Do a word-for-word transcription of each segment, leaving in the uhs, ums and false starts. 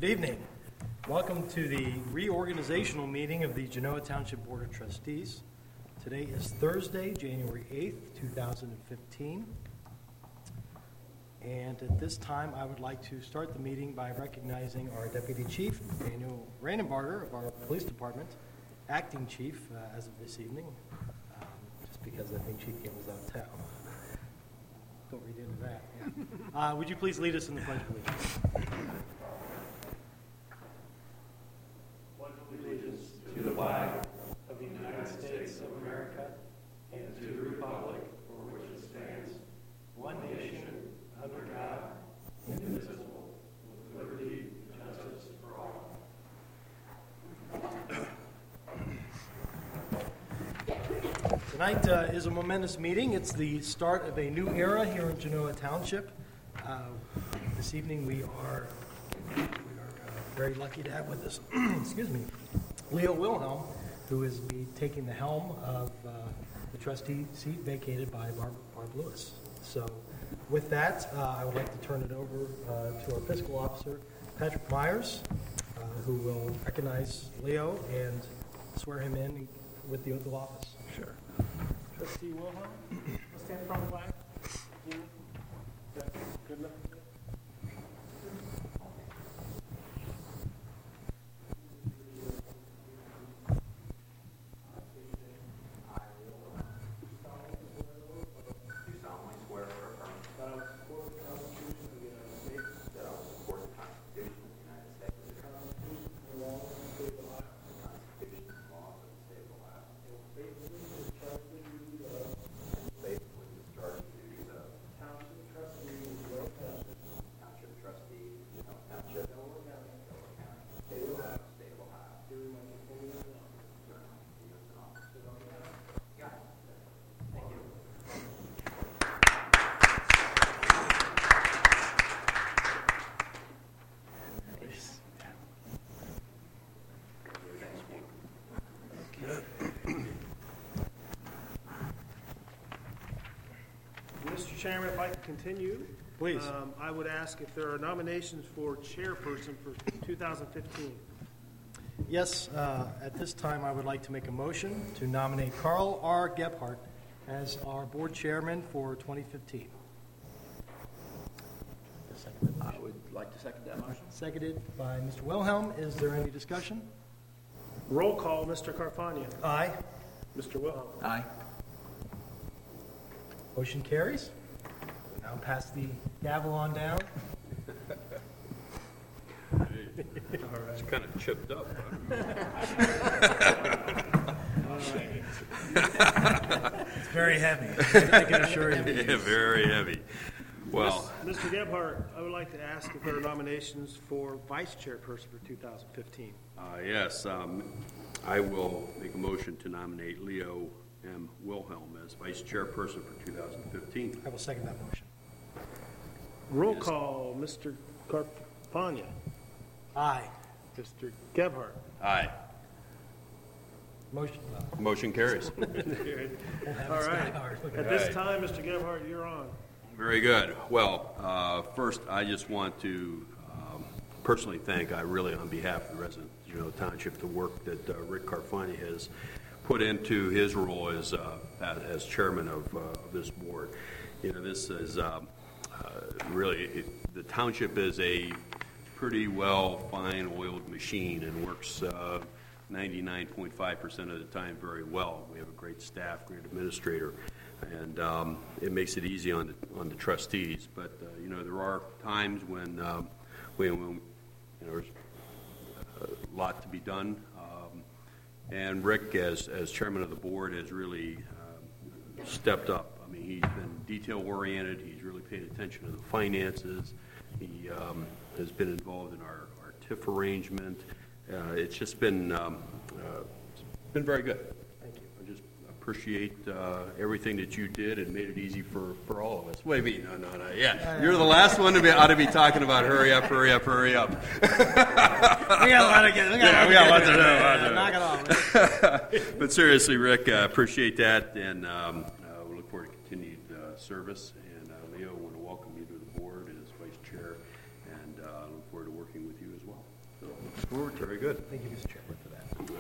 Good evening. Welcome to the reorganizational meeting of the Genoa Township Board of Trustees. Today is Thursday, January eighth, two thousand fifteen. And at this time, I would like to start the meeting by recognizing our Deputy Chief, Daniel Rainenbarger of our Police Department, Acting Chief uh, as of this evening, um, just because I think Chief Kim was out of town. Don't read into that. Yeah. Uh, would you please lead us in the Pledge of Allegiance? Pledge allegiance to the flag of the United States of America and to the republic for which it stands, one nation, under God, indivisible, with liberty and justice for all. Tonight uh, is a momentous meeting. It's the start of a new era here in Genoa Township. Uh, this evening we are, we are uh, very lucky to have with us, excuse me, Leo Wilhelm, who is be taking the helm of uh, the trustee seat vacated by Barb, Barb Lewis. So with that, uh, I would like to turn it over uh, to our fiscal officer, Patrick Myers, uh, who will recognize Leo and swear him in with the oath of office. Sure. Trustee Wilhelm, stand in front of the flag. Good enough. Mister Chairman, if I could continue. Please. Um, I would ask if there are nominations for chairperson for two thousand fifteen. Yes, uh, at this time, I would like to make a motion to nominate Carl R. Gebhardt as our board chairman for twenty fifteen. I would like to second that motion. Seconded by Mister Wilhelm. Is there any discussion? Roll call, Mister Carfagna. Aye. Mister Wilhelm. Aye. Motion carries. Now pass the gavel on down. It's kind of chipped up. It's very heavy. I can assure you. Yeah, very heavy. Well, Mister Gebhardt, I would like to ask if there are nominations for vice chairperson for two thousand fifteen. uh, yes, um, I will make a motion to nominate Leo M. Wilhelm as vice chairperson for two thousand fifteen. I will second that motion. Roll call, Mister Carfagna. Aye. Mister Gebhardt. Aye. Motion. Uh, Motion carries. All right. At this Right. time, Mister Gebhardt, you're on. Very good. Well, uh, first, I just want to um, personally thank, I really, on behalf of the residents of Genoa Township, the work that uh, Rick Carfagna has put into his role as uh, as chairman of, uh, of this board. You know, this is um, uh, really, it, the township is a pretty well fine-oiled machine and works uh, ninety-nine point five percent of the time very well. We have a great staff, great administrator, and um, it makes it easy on the, on the trustees. But, uh, you know, there are times when, um, when, when you know, there's a lot to be done. Um, and Rick, as, as chairman of the board, has really um, stepped up. I mean, he's been detail-oriented. He's really paid attention to the finances. He um, has been involved in our, our T I F arrangement. Uh, it's just been um, uh, it's been very good. Thank you. I just appreciate uh, everything that you did and made it easy for, for all of us. Wait, wait, no, no, no. Yeah, you're the last one to be ought to be talking about hurry up, hurry up, hurry up. We got a lot to get. We got, Yeah, we got lots to do. Yeah, knock it off. But seriously, Rick, uh, appreciate that, and um, uh, we look forward to continued uh, service. And uh, Leo, I want to welcome you to the board as vice chair, and uh, look forward to working with you as well. Forward, very good. Thank you, Mister Chairman, for that. All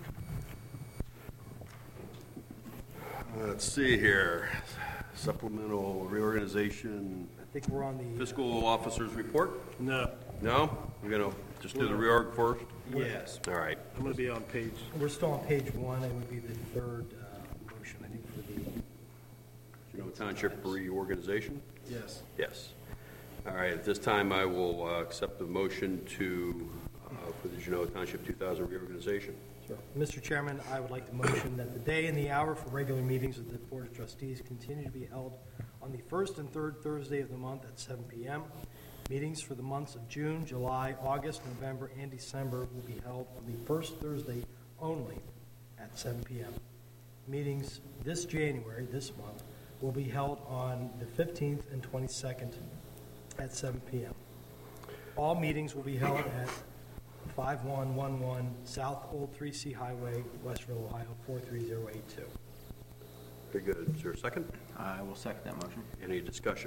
right. Let's see here. Supplemental reorganization, I think we're on the. fiscal officer's report? No. No? We're going to just do the reorg first? Yes. All right. I'm going to be on page. We're still on page one. It would be the third uh, motion, I think, for the. Genoa Township reorganization? Yes. Yes. All right, at this time, I will uh, accept the motion to, uh, for the Genoa Township two thousand reorganization. Sure. Mister Chairman, I would like to motion that the day and the hour for regular meetings of the Board of Trustees continue to be held on the first and third Thursday of the month at seven P M Meetings for the months of June, July, August, November, and December will be held on the first Thursday only at seven P M Meetings this January, this month, will be held on the fifteenth and twenty-second at seven P M All meetings will be held at five one one one South Old three C Highway, Westerville, Ohio, four three zero eight two. Very good. Is there a second? I will second that motion. Any discussion?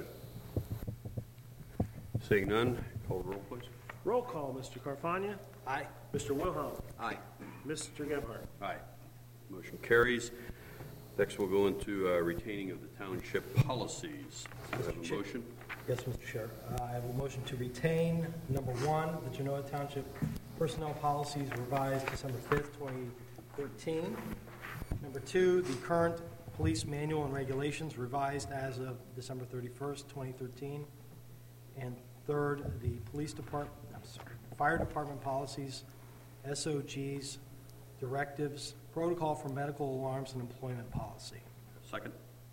Seeing none, call the roll, please. Roll call, Mister Carfagna. Aye. Mister Wilhelm. Aye. Mister Gebhardt. Aye. Motion carries. Next, we'll go into uh, retaining of the township policies. Do I have a Chair- motion? Yes, Mister Chair. Uh, I have a motion to retain, number one, the Genoa Township Personnel Policies revised December fifth, twenty thirteen. Number two, the current police manual and regulations revised as of December thirty-first, twenty thirteen. And third, the police department, I'm sorry, fire department policies, S O Gs, directives, protocol for medical alarms, and employment policy. Second?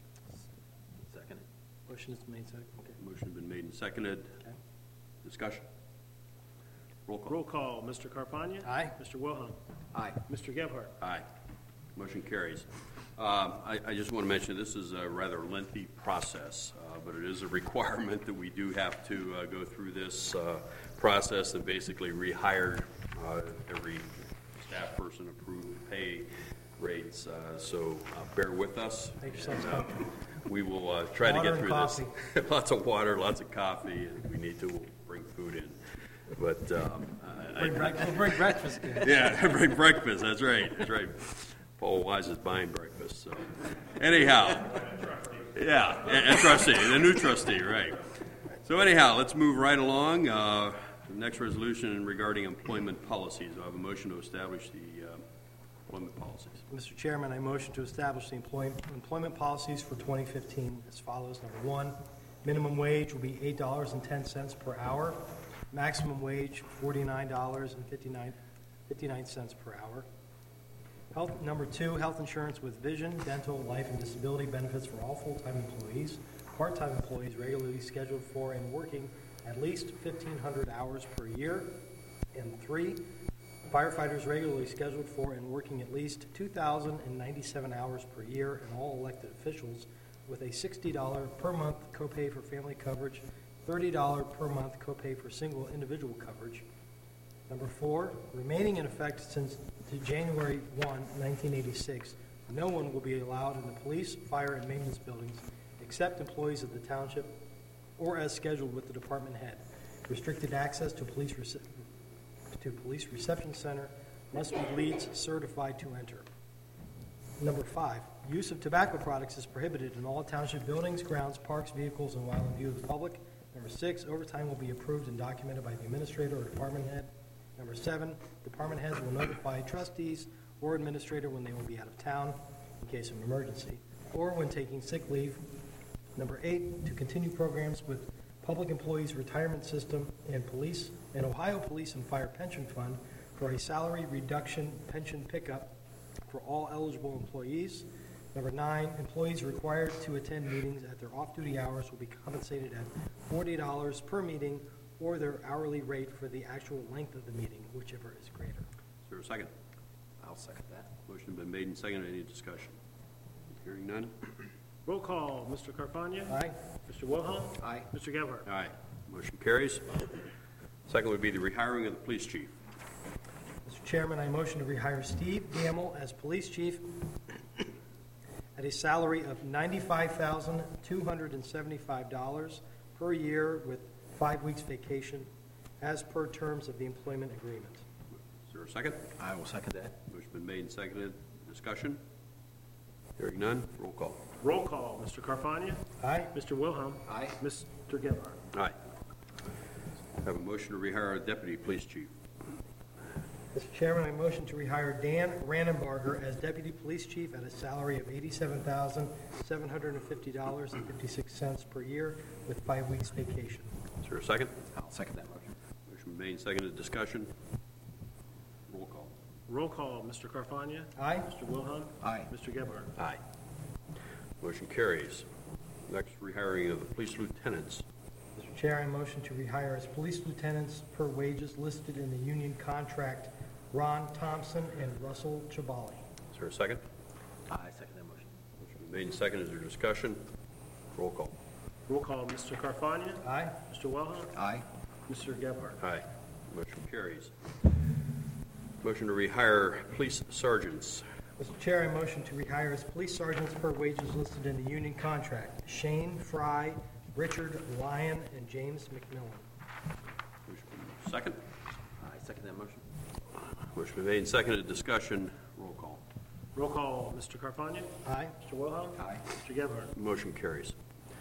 Second. Motion is made, second. Okay. Motion has been made and seconded. Okay. Discussion? Roll call. Roll call, Mister Carfagna. Aye. Mister Wilhelm. Aye. Mister Gebhardt. Aye. Motion carries. Um, I, I just want to mention, this is a rather lengthy process, uh, but it is a requirement that we do have to uh, go through this uh, process and basically rehire uh, every staff person, approved pay rates. Uh, so uh, bear with us. Make yourselves And, uh, comfortable. We will uh, try to Water get and through this. coffee. Lots of water, lots of coffee, and we need to we'll bring food in. But um, I- Bring break- We'll bring breakfast in. yeah, bring breakfast, that's right, that's right. Paul Wise is buying breakfast, so. Anyhow. Yeah, a a trustee, the new trustee, right. So anyhow, let's move right along. Uh, The next resolution regarding employment policies. I have a motion to establish the uh, employment policies. Mister Chairman, I motion to establish the employ- employment policies for twenty fifteen as follows. Number one, minimum wage will be eight dollars and ten cents per hour. Maximum wage, forty-nine dollars and fifty-nine cents per hour. Health, number two, health insurance with vision, dental, life, and disability benefits for all full-time employees, part-time employees regularly scheduled for and working at least fifteen hundred hours per year. And three, firefighters regularly scheduled for and working at least two thousand ninety-seven hours per year, and all elected officials with a sixty dollars per month copay for family coverage, thirty dollars per month copay for single individual coverage. Number four, remaining in effect since to January first, nineteen eighty-six, no one will be allowed in the police, fire, and maintenance buildings except employees of the township or as scheduled with the department head. Restricted access to police rece- to police reception center must be leads certified to enter. Number five, use of tobacco products is prohibited in all township buildings, grounds, parks, vehicles, and while in view of the public. Number six, overtime will be approved and documented by the administrator or department head. Number seven, department heads will notify trustees or administrator when they will be out of town in case of an emergency, or when taking sick leave. Number eight, to continue programs with Public Employees Retirement System and Police and Ohio Police and Fire Pension Fund for a salary reduction pension pickup for all eligible employees. Number nine, employees required to attend meetings at their off-duty hours will be compensated at forty dollars per meeting or their hourly rate for the actual length of the meeting, whichever is greater. Is there a second? I'll second that. Motion has been made and seconded. Any discussion? Hearing none? Roll call, Mister Carfagna. Aye. Mister Wilhelm. Aye. Mister Gebhardt. Aye. Motion carries. Second would be the rehiring of the police chief. Mister Chairman, I motion to rehire Steve Gamble as police chief at a salary of ninety-five thousand two hundred seventy-five dollars per year with five weeks vacation as per terms of the employment agreement. Is there a second? I will second that. Motion been made and seconded. Discussion? Hearing none, roll call. Roll call, Mister Carfagna? Aye. Mister Wilhelm? Aye. Mister Gebhardt? Aye. Have a motion to rehire a deputy police chief. Mister Chairman, I motion to rehire Dan Rannenbarger as Deputy Police Chief at a salary of eighty-seven thousand seven hundred fifty dollars and fifty-six cents per year with five weeks vacation. Is there a second? I'll second that motion. Motion been made and seconded. Discussion? Roll call. Roll call, Mister Carfagna? Aye. Mister Wilhelm? Aye. Mister Gebhardt? Aye. Motion carries. Next, rehiring of the police lieutenants. Mister Chair, I motion to rehire as police lieutenants per wages listed in the union contract Ron Thompson and Russell Chabali. Is there a second? I second that motion. Motion been made and seconded. Is there discussion? Roll call. Roll call, Mister Carfagna? Aye. Mister Wilhelm? Aye. Mister Gebhardt? Aye. Motion carries. Motion to rehire police sergeants. Mister Chair, I motion to rehire as police sergeants per wages listed in the union contract Shane Fry, Richard Lyon, and James McMillan. Motion been- Second? I second that motion. Motion been made and seconded. Discussion. Roll call. Roll call, Mister Carfagna? Aye. Mister Wilhelm? Aye. Mister Gebhardt? Motion carries.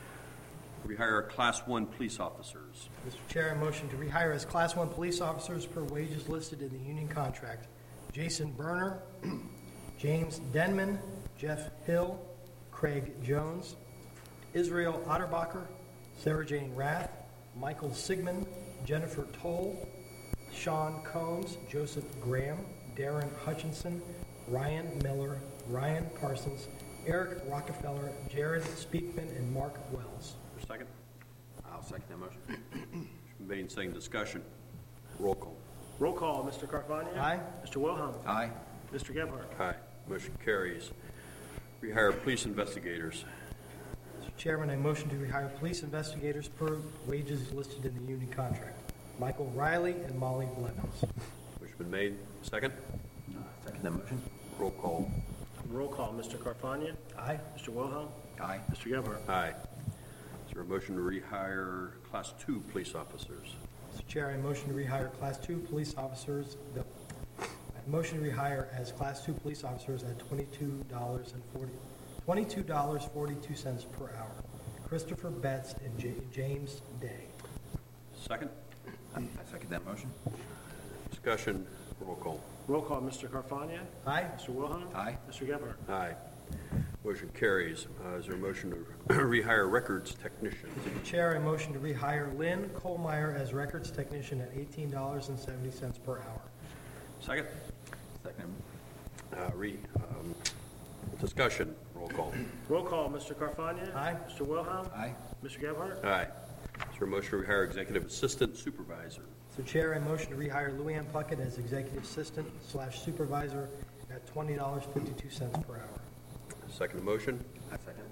Rehire Class One police officers. Mister Chair, I motion to rehire as Class One police officers per wages listed in the union contract Jason Berner, James Denman, Jeff Hill, Craig Jones, Israel Otterbacher, Sarah Jane Rath, Michael Sigmund, Jennifer Toll, Sean Combs, Joseph Graham, Darren Hutchinson, Ryan Miller, Ryan Parsons, Eric Rockefeller, Jared Speakman, and Mark Wells. For a second? I'll second that motion. Motion been made and seconded. Discussion. Roll call. Roll call, Mister Carfagna? Aye. Mister Wilhelm? Aye. Mister Gebhardt? Aye. Motion carries. Rehire police investigators. Mister Chairman, I motion to rehire police investigators per wages listed in the union contract Michael Riley and Molly Blevins. Motion been made. Second? Second that motion. Roll call. Roll call, Mister Carfagna? Aye. Mister Wilhelm? Aye. Mister Gebhardt? Aye. Is there a motion to rehire Class Two police officers? Mister Chair, I motion to rehire Class Two police officers, the, I motion to rehire as Class Two police officers at twenty-two dollars and forty, twenty-two dollars forty-two cents per hour. Christopher Betts and J- James Day. Second? I second that motion. Discussion. Roll call. Roll call, Mister Carfagna? Aye. Mister Wilhelm? Aye. Mister Gebhardt? Aye. Motion carries. Uh, Is there a motion to rehire records technician? Mister Chair, I motion to rehire Lynn Colmeyer as records technician at eighteen dollars and seventy cents per hour. Second? Second. Uh, Re, um, discussion. Roll call. Roll call, Mister Carfagna? Aye. Mister Wilhelm? Aye. Mister Gebhardt? Aye. Is there a motion to rehire executive assistant supervisor? Mister Chair, I motion to rehire Luann Puckett as executive assistant slash supervisor at twenty dollars fifty-two cents per hour. Second motion. I second.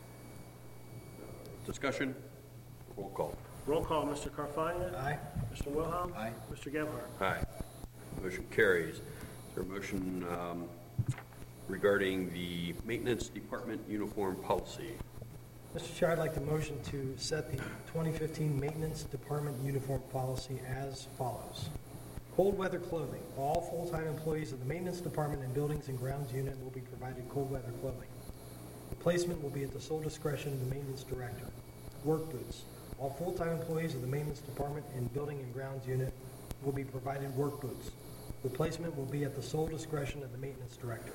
Discussion. Roll call. Roll call, Mister Carfagna? Aye. Mister Wilhelm? Aye. Mister Gebhardt? Aye. Motion carries. Is there a motion um, regarding the maintenance department uniform policy? Mister Chair, I'd like to motion to set the twenty fifteen Maintenance Department Uniform Policy as follows. Cold weather clothing. All full-time employees of the Maintenance Department and Buildings and Grounds Unit will be provided cold weather clothing. The placement will be at the sole discretion of the Maintenance Director. Work boots. All full-time employees of the Maintenance Department and Building and Grounds Unit will be provided work boots. The placement will be at the sole discretion of the Maintenance Director.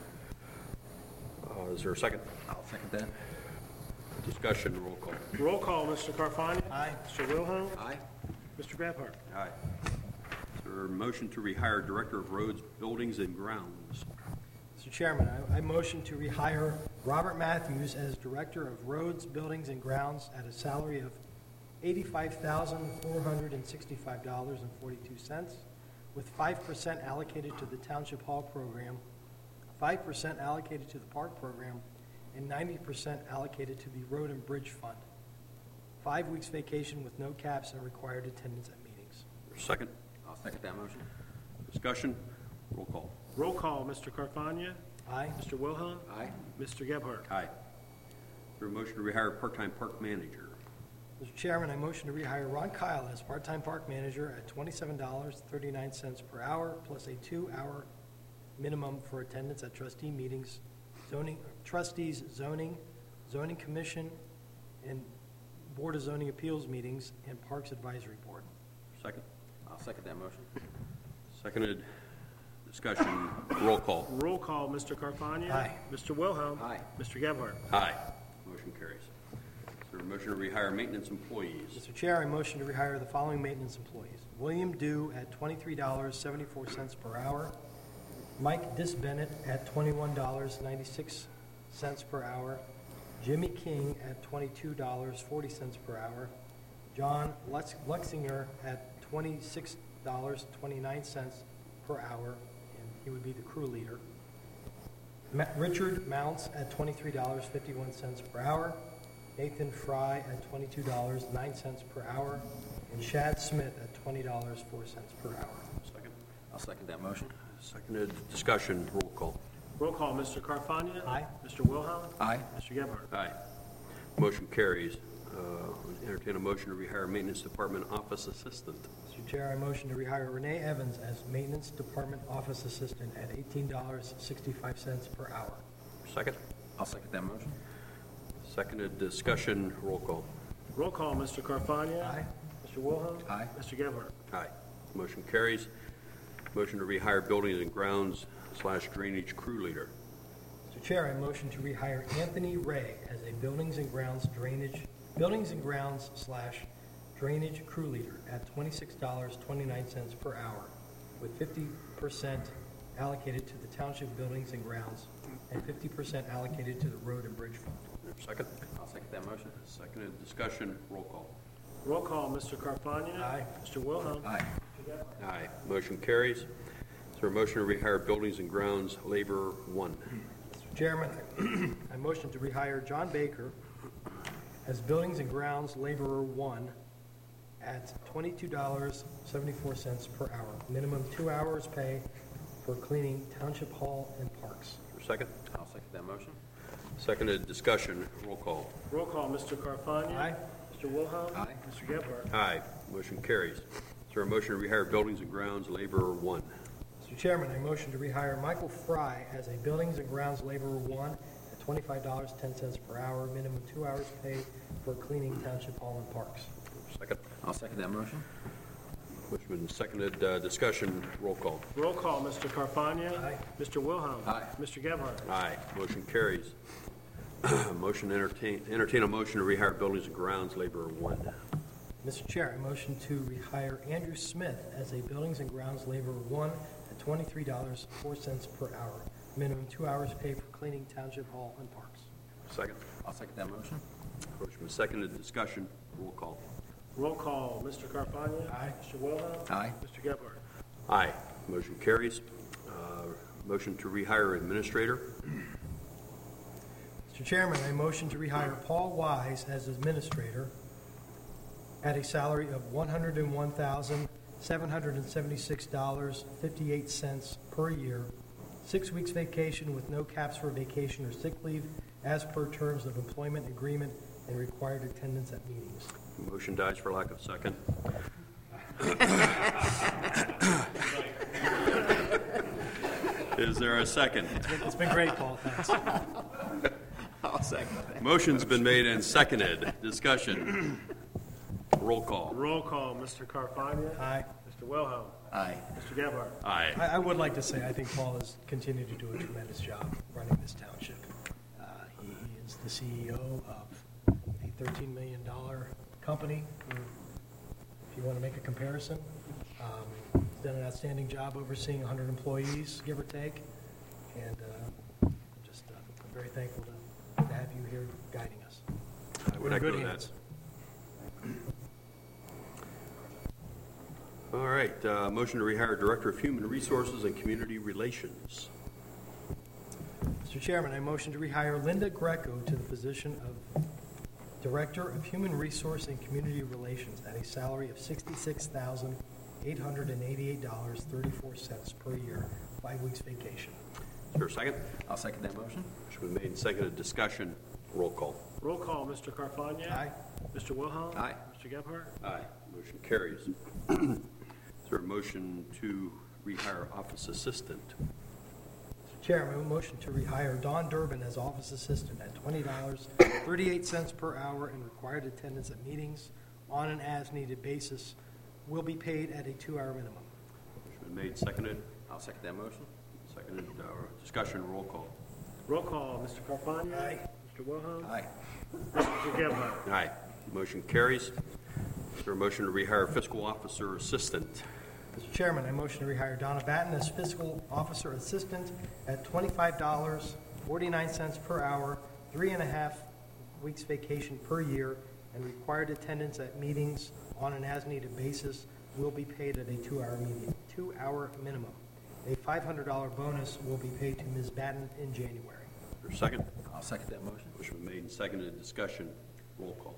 Uh, Is there a second? I'll second that. Discussion. Roll call. Roll call, Mister Carfagna? Aye. Mister Wilhelm? Aye. Mister Gebhardt? Aye. Is there a motion to rehire Director of Roads, Buildings, and Grounds? Mister Chairman, I, I motion to rehire Robert Matthews as Director of Roads, Buildings, and Grounds at a salary of eighty-five thousand four hundred sixty-five dollars and forty-two cents, with five percent allocated to the Township Hall program, five percent allocated to the Park program, and ninety percent allocated to the Road and Bridge Fund. Five weeks vacation with no caps and required attendance at meetings. Second? I'll second that motion. Discussion? Roll call. Roll call, Mister Carfagna? Aye. Mister Wilhelm? Aye. Mister Gebhardt? Aye. Is there a motion to rehire part-time park manager? Mister Chairman, I motion to rehire Ron Kyle as part-time park manager at twenty-seven dollars and thirty-nine cents per hour, plus a two-hour minimum for attendance at trustee meetings, zoning, trustees, zoning, zoning commission, and Board of Zoning Appeals meetings, and Parks Advisory Board. Second. I'll second that motion. Seconded. Discussion. Roll call. Roll call, Mister Carfagna. Aye. Mister Wilhelm. Aye. Mister Gebhardt. Aye. Motion carries. Is there a motion to rehire maintenance employees? Mister Chair, I motion to rehire the following maintenance employees. William Dew at twenty-three dollars and seventy-four cents per hour. Mike Disbennett at twenty-one dollars and ninety-six cents per hour. Jimmy King at twenty-two dollars and forty cents per hour. John Lux- Luxinger at twenty-six dollars and twenty-nine cents per hour, and he would be the crew leader. Ma- Richard Mounts at twenty-three dollars and fifty-one cents per hour. Nathan Fry at twenty-two dollars and nine cents per hour, and Shad Smith at twenty dollars and four cents per hour. Second. I'll second that motion. Seconded. Discussion. Roll call. Roll call, Mister Carfagna. Aye. Mister Wilhelm. Aye. Mister Gebhardt. Aye. Motion carries. Uh, Entertain a motion to rehire maintenance department office assistant. Mister Chair, I motion to rehire Renee Evans as Maintenance Department Office Assistant at eighteen dollars and sixty-five cents per hour. Second. I'll second that motion. Seconded. Discussion. Roll call. Roll call, Mister Carfagna. Aye. Mister Wilhelm. Aye. Mister Gebhardt. Aye. Motion carries. Motion to rehire buildings and grounds slash drainage crew leader. Mister Chair, I motion to rehire Anthony Ray as a Buildings and Grounds Drainage, Buildings and Grounds slash Drainage Crew Leader at twenty-six dollars and twenty-nine cents per hour, with fifty percent allocated to the Township Buildings and Grounds and fifty percent allocated to the Road and Bridge Fund. Second. I'll second that motion. Seconded. Discussion. Roll call. Roll call, Mister Carfagna. Aye. Mister Wilhelm. Aye. Aye. Motion carries. Is there a motion to rehire buildings and grounds laborer one? Mister Chairman, I motion to rehire John Baker as Buildings and Grounds Laborer One at twenty-two dollars and seventy-four cents per hour. Minimum two hours pay for cleaning Township Hall and parks. Second. I'll second that motion. Seconded. Discussion. Roll call. Roll call, Mister Carfagna. Aye. Mister Wilhelm. Aye. Mister Gebhardt. Aye. Motion carries. Is there a motion to rehire buildings and grounds laborer one? Mister Chairman, I motion to rehire Michael Fry as a Buildings and Grounds Laborer One at twenty-five dollars and ten cents per hour. Minimum two hours pay for cleaning Township Hall and parks. Second. I'll second that motion. Motion been seconded. Uh, discussion. Roll call. Roll call, Mister Carfagna. Aye. Mister Wilhelm. Aye. Mister Gebhardt. Aye. Motion carries. Motion entertain, entertain a motion to rehire buildings and grounds laborer one. Mister Chair, I motion to rehire Andrew Smith as a Buildings and Grounds Laborer One at twenty-three dollars and four cents per hour. Minimum two hours pay for cleaning Township Hall and parks. Second. I'll second that motion. Motion been seconded. Discussion. Roll call. Roll call, Mister Carfagna. Aye. Mister Wilhelm. Aye. Mister Gebhardt. Aye. Motion carries. Uh, motion to rehire administrator. Mister Chairman, I motion to rehire Paul Wise as administrator at a salary of one hundred one thousand seven hundred seventy-six dollars and fifty-eight cents per year, six weeks vacation with no caps for vacation or sick leave, as per terms of employment agreement and required attendance at meetings. Motion dies for lack of second. Is there a second? It's been great, Paul, thanks. I'll second that. Motion's been made and seconded. Discussion. Roll call. Roll call, Mister Carfagna. Aye. Mister Wilhelm. Aye. Mister Gebhardt. Aye. I, I would like to say, I think Paul has continued to do a tremendous job running this township. Uh, He he is the C E O of a thirteen million dollars company, who, if you want to make a comparison. Um, he's done an outstanding job overseeing one hundred employees, give or take, and uh, just, uh, I'm very thankful to to have you here guiding us. I We're would in echo good that. hands. All right, uh, motion to rehire Director of Human Resources and Community Relations. Mister Chairman, I motion to rehire Linda Greco to the position of Director of Human Resource and Community Relations at a salary of sixty-six thousand eight hundred eighty-eight dollars and thirty-four cents per year, five weeks vacation. Is there a second? I'll second that motion. Motion been made and seconded. Discussion. Roll call. Roll call, Mister Carfagna. Aye. Mister Wilhelm. Aye. Mister Gebhardt. Aye. Motion carries. Is there a motion to rehire office assistant? Mister Chair, I move a motion to rehire Don Durbin as office assistant at twenty dollars and thirty-eight cents per hour and required attendance at meetings on an as-needed basis will be paid at a two-hour minimum. Motion been made, seconded. I'll second that motion. Seconded. Uh, discussion, roll call. Roll call, Mister Carfagna. Aye. Mister Wilhelm. Aye. Mister Gebhardt. Aye. Motion carries. Is there a motion to rehire fiscal officer assistant? Mister Chairman, I motion to rehire Donna Batten as fiscal officer assistant at twenty-five dollars and forty-nine cents per hour, three and a half weeks vacation per year, and required attendance at meetings on an as-needed basis will be paid at a two-hour median, two-hour minimum. A five hundred dollars bonus will be paid to Miz Batten in January. Is there a second? I'll second that motion. Motion been made and seconded. Discussion, roll call.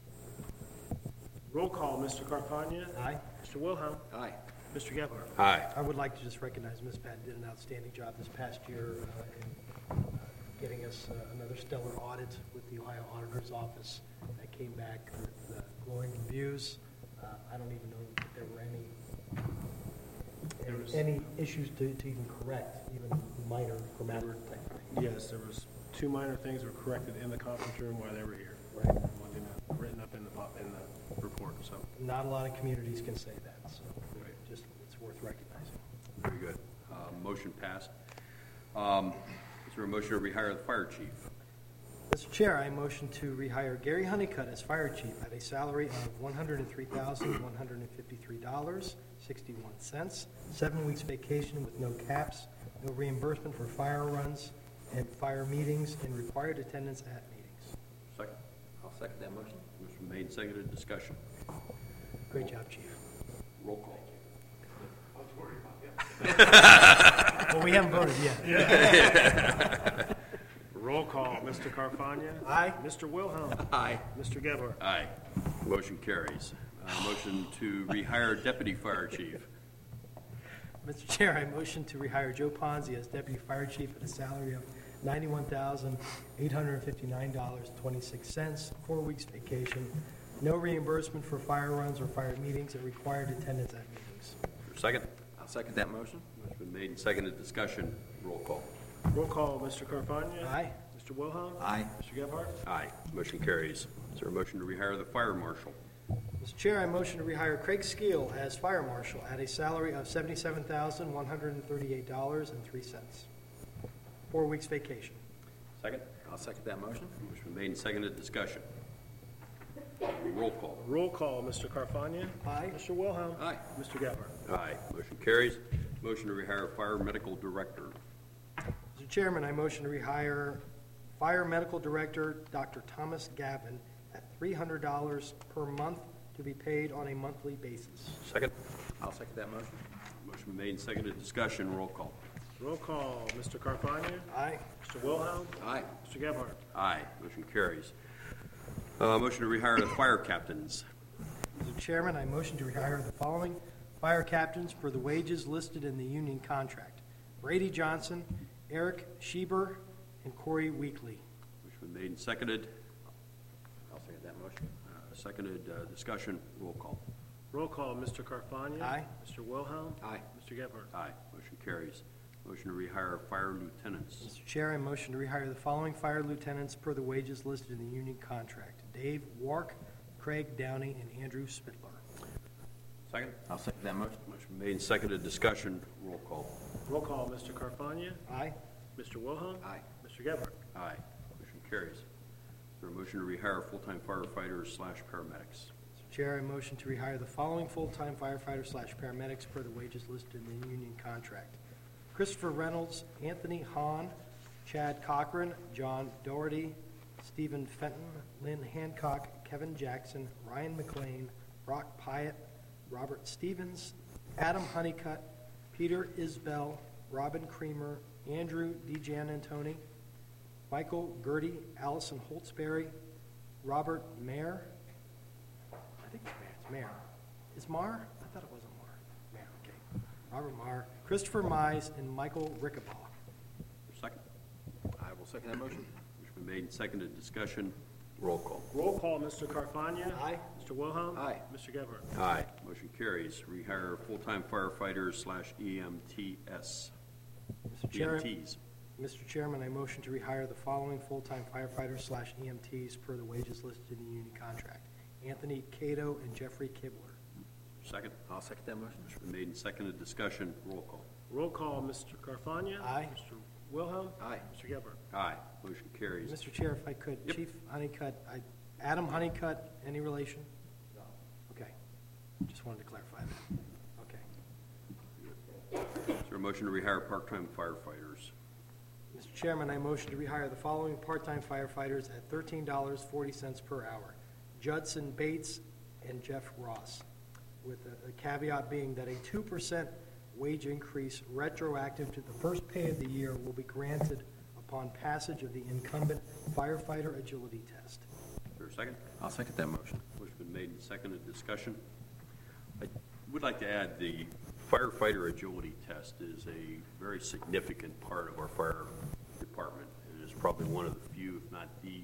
Roll call, Mister Carfagna. Aye. Mister Wilhelm. Aye. Mister Gebhardt. Aye. I would like to just recognize Miz Batten did an outstanding job this past year uh, in uh, getting us uh, another stellar audit with the Ohio Auditor's Office that came back with uh, glowing reviews. Uh, I don't even know if there were any There was- any issues to, to even correct, even minor grammatical type things. Yes, there was two minor things that were corrected in the conference room while they were here. Right. One did not- Written up in the, pop- in the report, so. Not a lot of communities can say that, so just, it's worth recognizing. Very good. Uh, Motion passed. Um, Is there a motion to rehire the fire chief? Mister Chair, I motion to rehire Gary Honeycutt as fire chief at a salary of one hundred three thousand one hundred fifty-three dollars and sixty-one cents, seven weeks vacation with no caps, no reimbursement for fire runs and fire meetings, and required attendance at meetings. Second. I'll second that motion. Motion made and seconded. Discussion. Great job, chief. Roll call. Well, we haven't voted yet. Roll call, Mister Carfagna. Aye. Mister Wilhelm. Aye. Mister Gebhardt. Aye. Motion carries. Uh, Motion to rehire deputy fire chief. Mister Chair, I motion to rehire Joe Ponzi as deputy fire chief at a salary of ninety-one thousand eight hundred fifty-nine dollars and twenty-six cents, four weeks vacation, no reimbursement for fire runs or fire meetings, and required attendance at meetings. Second. I'll second that motion. Motion been made and seconded. Discussion. Roll call. Roll call, Mister Carfagna. Aye. Mister Wilhelm. Aye. Mister Gebhardt. Aye. Motion carries. Is there a motion to rehire the fire marshal? Mister Chair, I motion to rehire Craig Skeel as fire marshal at a salary of seventy-seven thousand one hundred thirty-eight dollars and three cents, four weeks vacation. Second. I'll second that motion. Motion been made and seconded. Discussion. Roll call. Roll call, Mister Carfagna. Aye. Mister Wilhelm. Aye. Mister Gebhardt. Aye. Motion carries. Motion to rehire fire medical director. Mister Chairman, I motion to rehire Fire Medical Director Doctor Thomas Gavin at three hundred dollars per month to be paid on a monthly basis. Second. I'll second that motion. Motion been made and seconded. Discussion. Roll call. Roll call, Mister Carfagna. Aye. Mister Wilhelm. Aye. Mister Gebhardt. Aye. Motion carries. Uh, motion to rehire the fire captains. Mister Chairman, I motion to rehire the following fire captains for the wages listed in the union contract: Brady Johnson, Eric Schieber, and Corey Weekly. Motion been made and seconded. I'll second that motion. Uh, Seconded. Uh, Discussion. Roll call. Roll call, Mister Carfagna. Aye. Mister Wilhelm. Aye. Mister Gebhardt. Aye. Motion carries. Motion to rehire fire lieutenants. Mister Chair, I motion to rehire the following fire lieutenants per the wages listed in the union contract: Dave Wark, Craig Downey, and Andrew Spitler. Second. I'll second that motion. Motion made and seconded. Discussion. Roll call. Roll call, Mister Carfagna. Aye. Mister Wilhelm. Aye. Mister Gebhardt. Aye. Motion carries. Is there a motion to rehire full-time firefighters slash paramedics? Mister Chair, I motion to rehire the following full-time firefighters slash paramedics per the wages listed in the union contract: Christopher Reynolds, Anthony Hahn, Chad Cochran, John Doherty, Stephen Fenton, Lynn Hancock, Kevin Jackson, Ryan McLean, Brock Pyatt, Robert Stevens, Adam Honeycutt, Peter Isbell, Robin Creamer, Andrew DeGianantoni, Michael Gertie, Allison Holtzberry, Robert Mayer. I think it's Mayer. It's Mayer. Is Marr? I thought it wasn't Marr. Mayer, okay. Robert Marr, Christopher Mize, and Michael Rickabaugh. Second. I will second that motion. Motion been made and seconded. Discussion. Roll call. Roll call, Mister Carfagna. Aye. Mister Wilhelm. Aye. Mister Gebhardt. Aye. Motion carries. Rehire full-time firefighters slash E M T S. Mister Chair, E M Ts. Mister Chairman, I motion to rehire the following full-time firefighters slash E M Ts per the wages listed in the union contract. Anthony Cato and Jeffrey Kibler. Second. I'll second that motion. Motion been made and seconded. Discussion. Roll call. Roll call, Mister Carfagna. Aye. Mister Wilhelm. Aye. Mister Gebhardt. Aye. Motion carries. Mister Chair, if I could, Yep. Chief Honeycutt, I, Adam Honeycutt, any relation? No. Okay, just wanted to clarify that. Okay. Is there a motion to rehire part-time firefighters? Mister Chairman, I motion to rehire the following part-time firefighters at thirteen dollars and forty cents per hour. Judson Bates and Jeff Ross, with a a caveat being that a two percent wage increase retroactive to the first pay of the year will be granted upon passage of the incumbent firefighter agility test. Is there a second? I'll second that motion. Motion been made and seconded. Discussion. I would like to add the firefighter agility test is a very significant part of our fire department. It is probably one of the few, if not the,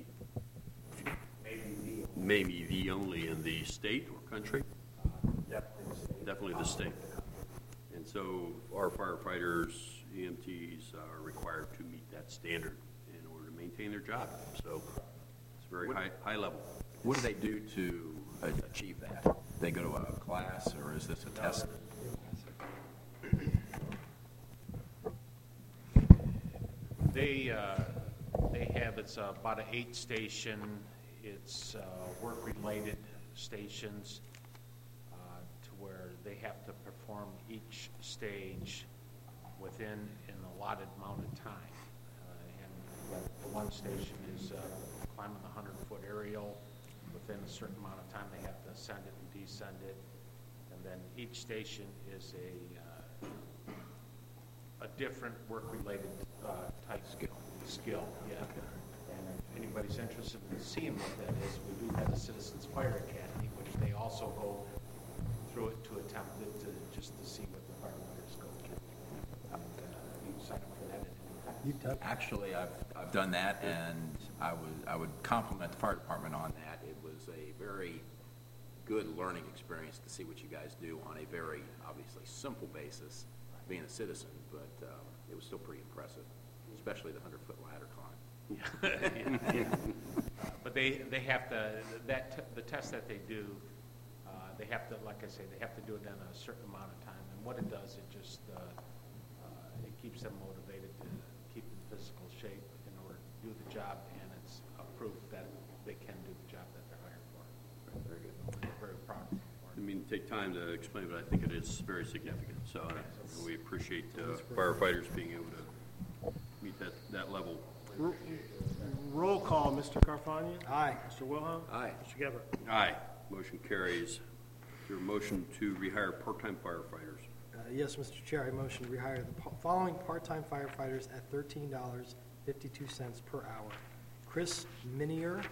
maybe the only in the state or country. Definitely the state. And so our firefighters, E M Ts, are required to meet that standard in order to maintain their job. So it's very high, high level. What do they do to uh, achieve that? They go to a class, or is this a test? They, uh, they have, it's about an eight station, it's uh, work-related stations uh, to where they have to perform each stage within an allotted amount of time. Uh, And the one station is uh, climbing the hundred-foot aerial. Within a certain amount of time, they have to ascend it and descend it. And then each station is a, uh, a different work-related uh, type skill. Skill, yeah. And if anybody's interested in seeing what that is, we do have the Citizens Fire Academy, which they also go through it to attempt it, to, just to see what the firefighters go through. And, uh, you can sign up for that at any time. You've done, Actually, I've, I've done that, and I would, I would compliment the fire department on that. It was a very good learning experience to see what you guys do on a very, obviously, simple basis, being a citizen, but um, it was still pretty impressive, especially the hundred-foot ladder climb. But they, they have to, that, t- the test that they do, uh, they have to, like I say, they have to do it in a certain amount of time. And what it does, it just, uh, uh, it keeps them motivated to keep in physical shape in order to do the job, and it's a proof that they can do the job that they're hired for. Very good. We're very proud of them for I it. mean, take time to explain, but I think it is very significant. So uh, we appreciate uh, firefighters being able to meet that, that level. R- Roll call, Mister Carfagna. aye. Mister Wilhelm. Aye. Mister Gebhardt. Aye. Motion carries. Is there a motion to rehire part-time firefighters? Uh, Yes, Mister Chair, I motion to rehire the po- following part-time firefighters at thirteen dollars and fifty-two cents per hour. Chris Minier,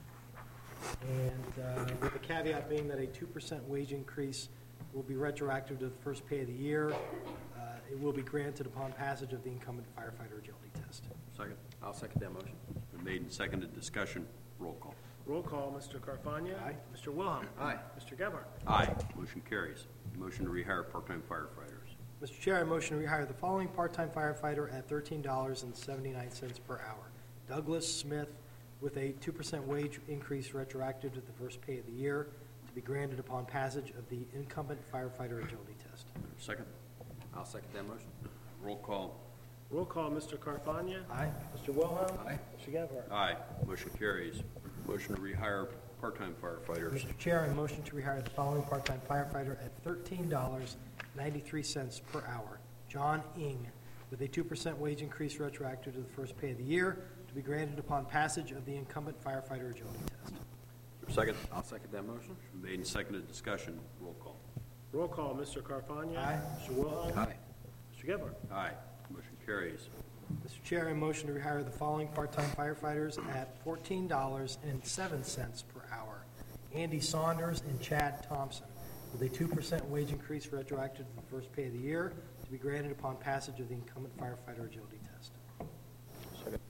and uh, with the caveat being that a two percent wage increase will be retroactive to the first pay of the year. Uh, It will be granted upon passage of the incumbent firefighter agility test. Second. I'll second that motion. Been made and seconded. Discussion. Roll call. Roll call, Mister Carfagna. Aye. Mister Wilhelm. Aye. Mister Gebhardt. Aye. Motion carries. Motion to rehire part-time firefighters. Mister Chair, I motion to rehire the following part-time firefighter at thirteen dollars and seventy-nine cents per hour. Douglas Smith, with a two percent wage increase retroactive to the first pay of the year, to be granted upon passage of the incumbent firefighter agility test. Second. I'll second that motion. Roll call. Roll call, Mister Carfagna. Aye. Mister Wilhelm. Aye. Mister Gebhardt. Aye. Motion carries. Motion to rehire part-time firefighters. Mister Chair, I motion to rehire the following part-time firefighter at thirteen dollars and ninety-three cents per hour. John Ing, with a two percent wage increase retroactive to the first pay of the year, to be granted upon passage of the incumbent firefighter agility test. Second. I'll second that motion. Made and seconded. Discussion. Roll call. Roll call, Mister Carfagna. Aye. Mister Wilhelm. Aye. Mister Gebhardt. Aye. Motion carries. Mister Chair, I motion to rehire the following part-time firefighters at fourteen dollars and seven cents per hour. Andy Saunders and Chad Thompson, with a two percent wage increase retroactive to the first pay of the year, to be granted upon passage of the incumbent firefighter agility test.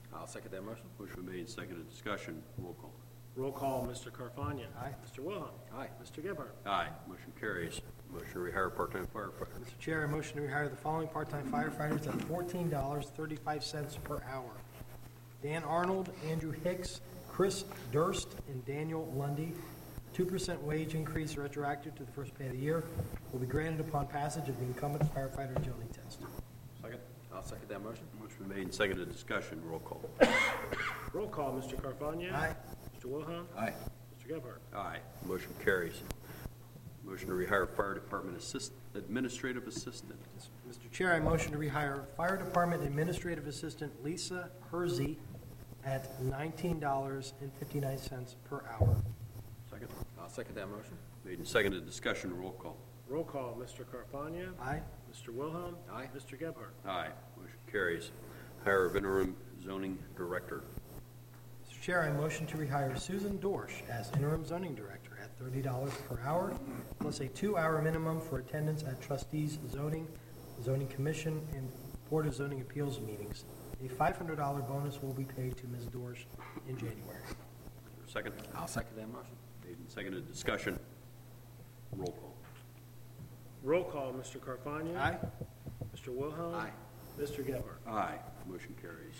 I'll second that motion. Motion made and seconded. Discussion. Roll call. Roll call, Mister Carfagna. Aye. Mister Wilhelm. Aye. Mister Gebhardt. Aye. Motion carries. Motion to rehire part-time firefighters. Mister Chair, I motion to rehire the following part-time firefighters at fourteen dollars and thirty-five cents per hour. Dan Arnold, Andrew Hicks, Chris Durst, and Daniel Lundy. two percent wage increase retroactive to the first pay of the year will be granted upon passage of the incumbent firefighter agility test. Second. I'll second that motion. Motion made and seconded. Discussion. Roll call. Roll call, Mister Carfagna. Aye. Mister Wilhelm. Aye. Mister Gebhardt. Aye. Motion carries. Motion to rehire fire department assist, administrative assistant. Mister Chair, I motion to rehire Fire Department Administrative Assistant Lisa Hersey at nineteen dollars and fifty-nine cents per hour. Second. I'll second that motion. Made and seconded. Discussion. Roll call. Roll call, Mister Carfagna. Aye. Mister Wilhelm. Aye. Mister Gebhardt. Aye. Motion carries. Hire of interim zoning director. Mister Chair, I motion to rehire Susan Dorsch as interim zoning director at thirty dollars per hour, plus a two-hour minimum for attendance at trustees zoning, zoning commission, and Board of Zoning Appeals meetings. A five hundred dollars bonus will be paid to Miz Dorsch in January. Second. I'll second that motion. Made and seconded. Discussion. Roll call. Roll call, Mister Carfagna. Aye. Mister Wilhelm. Aye. Mister Gebhardt. Aye. Motion carries.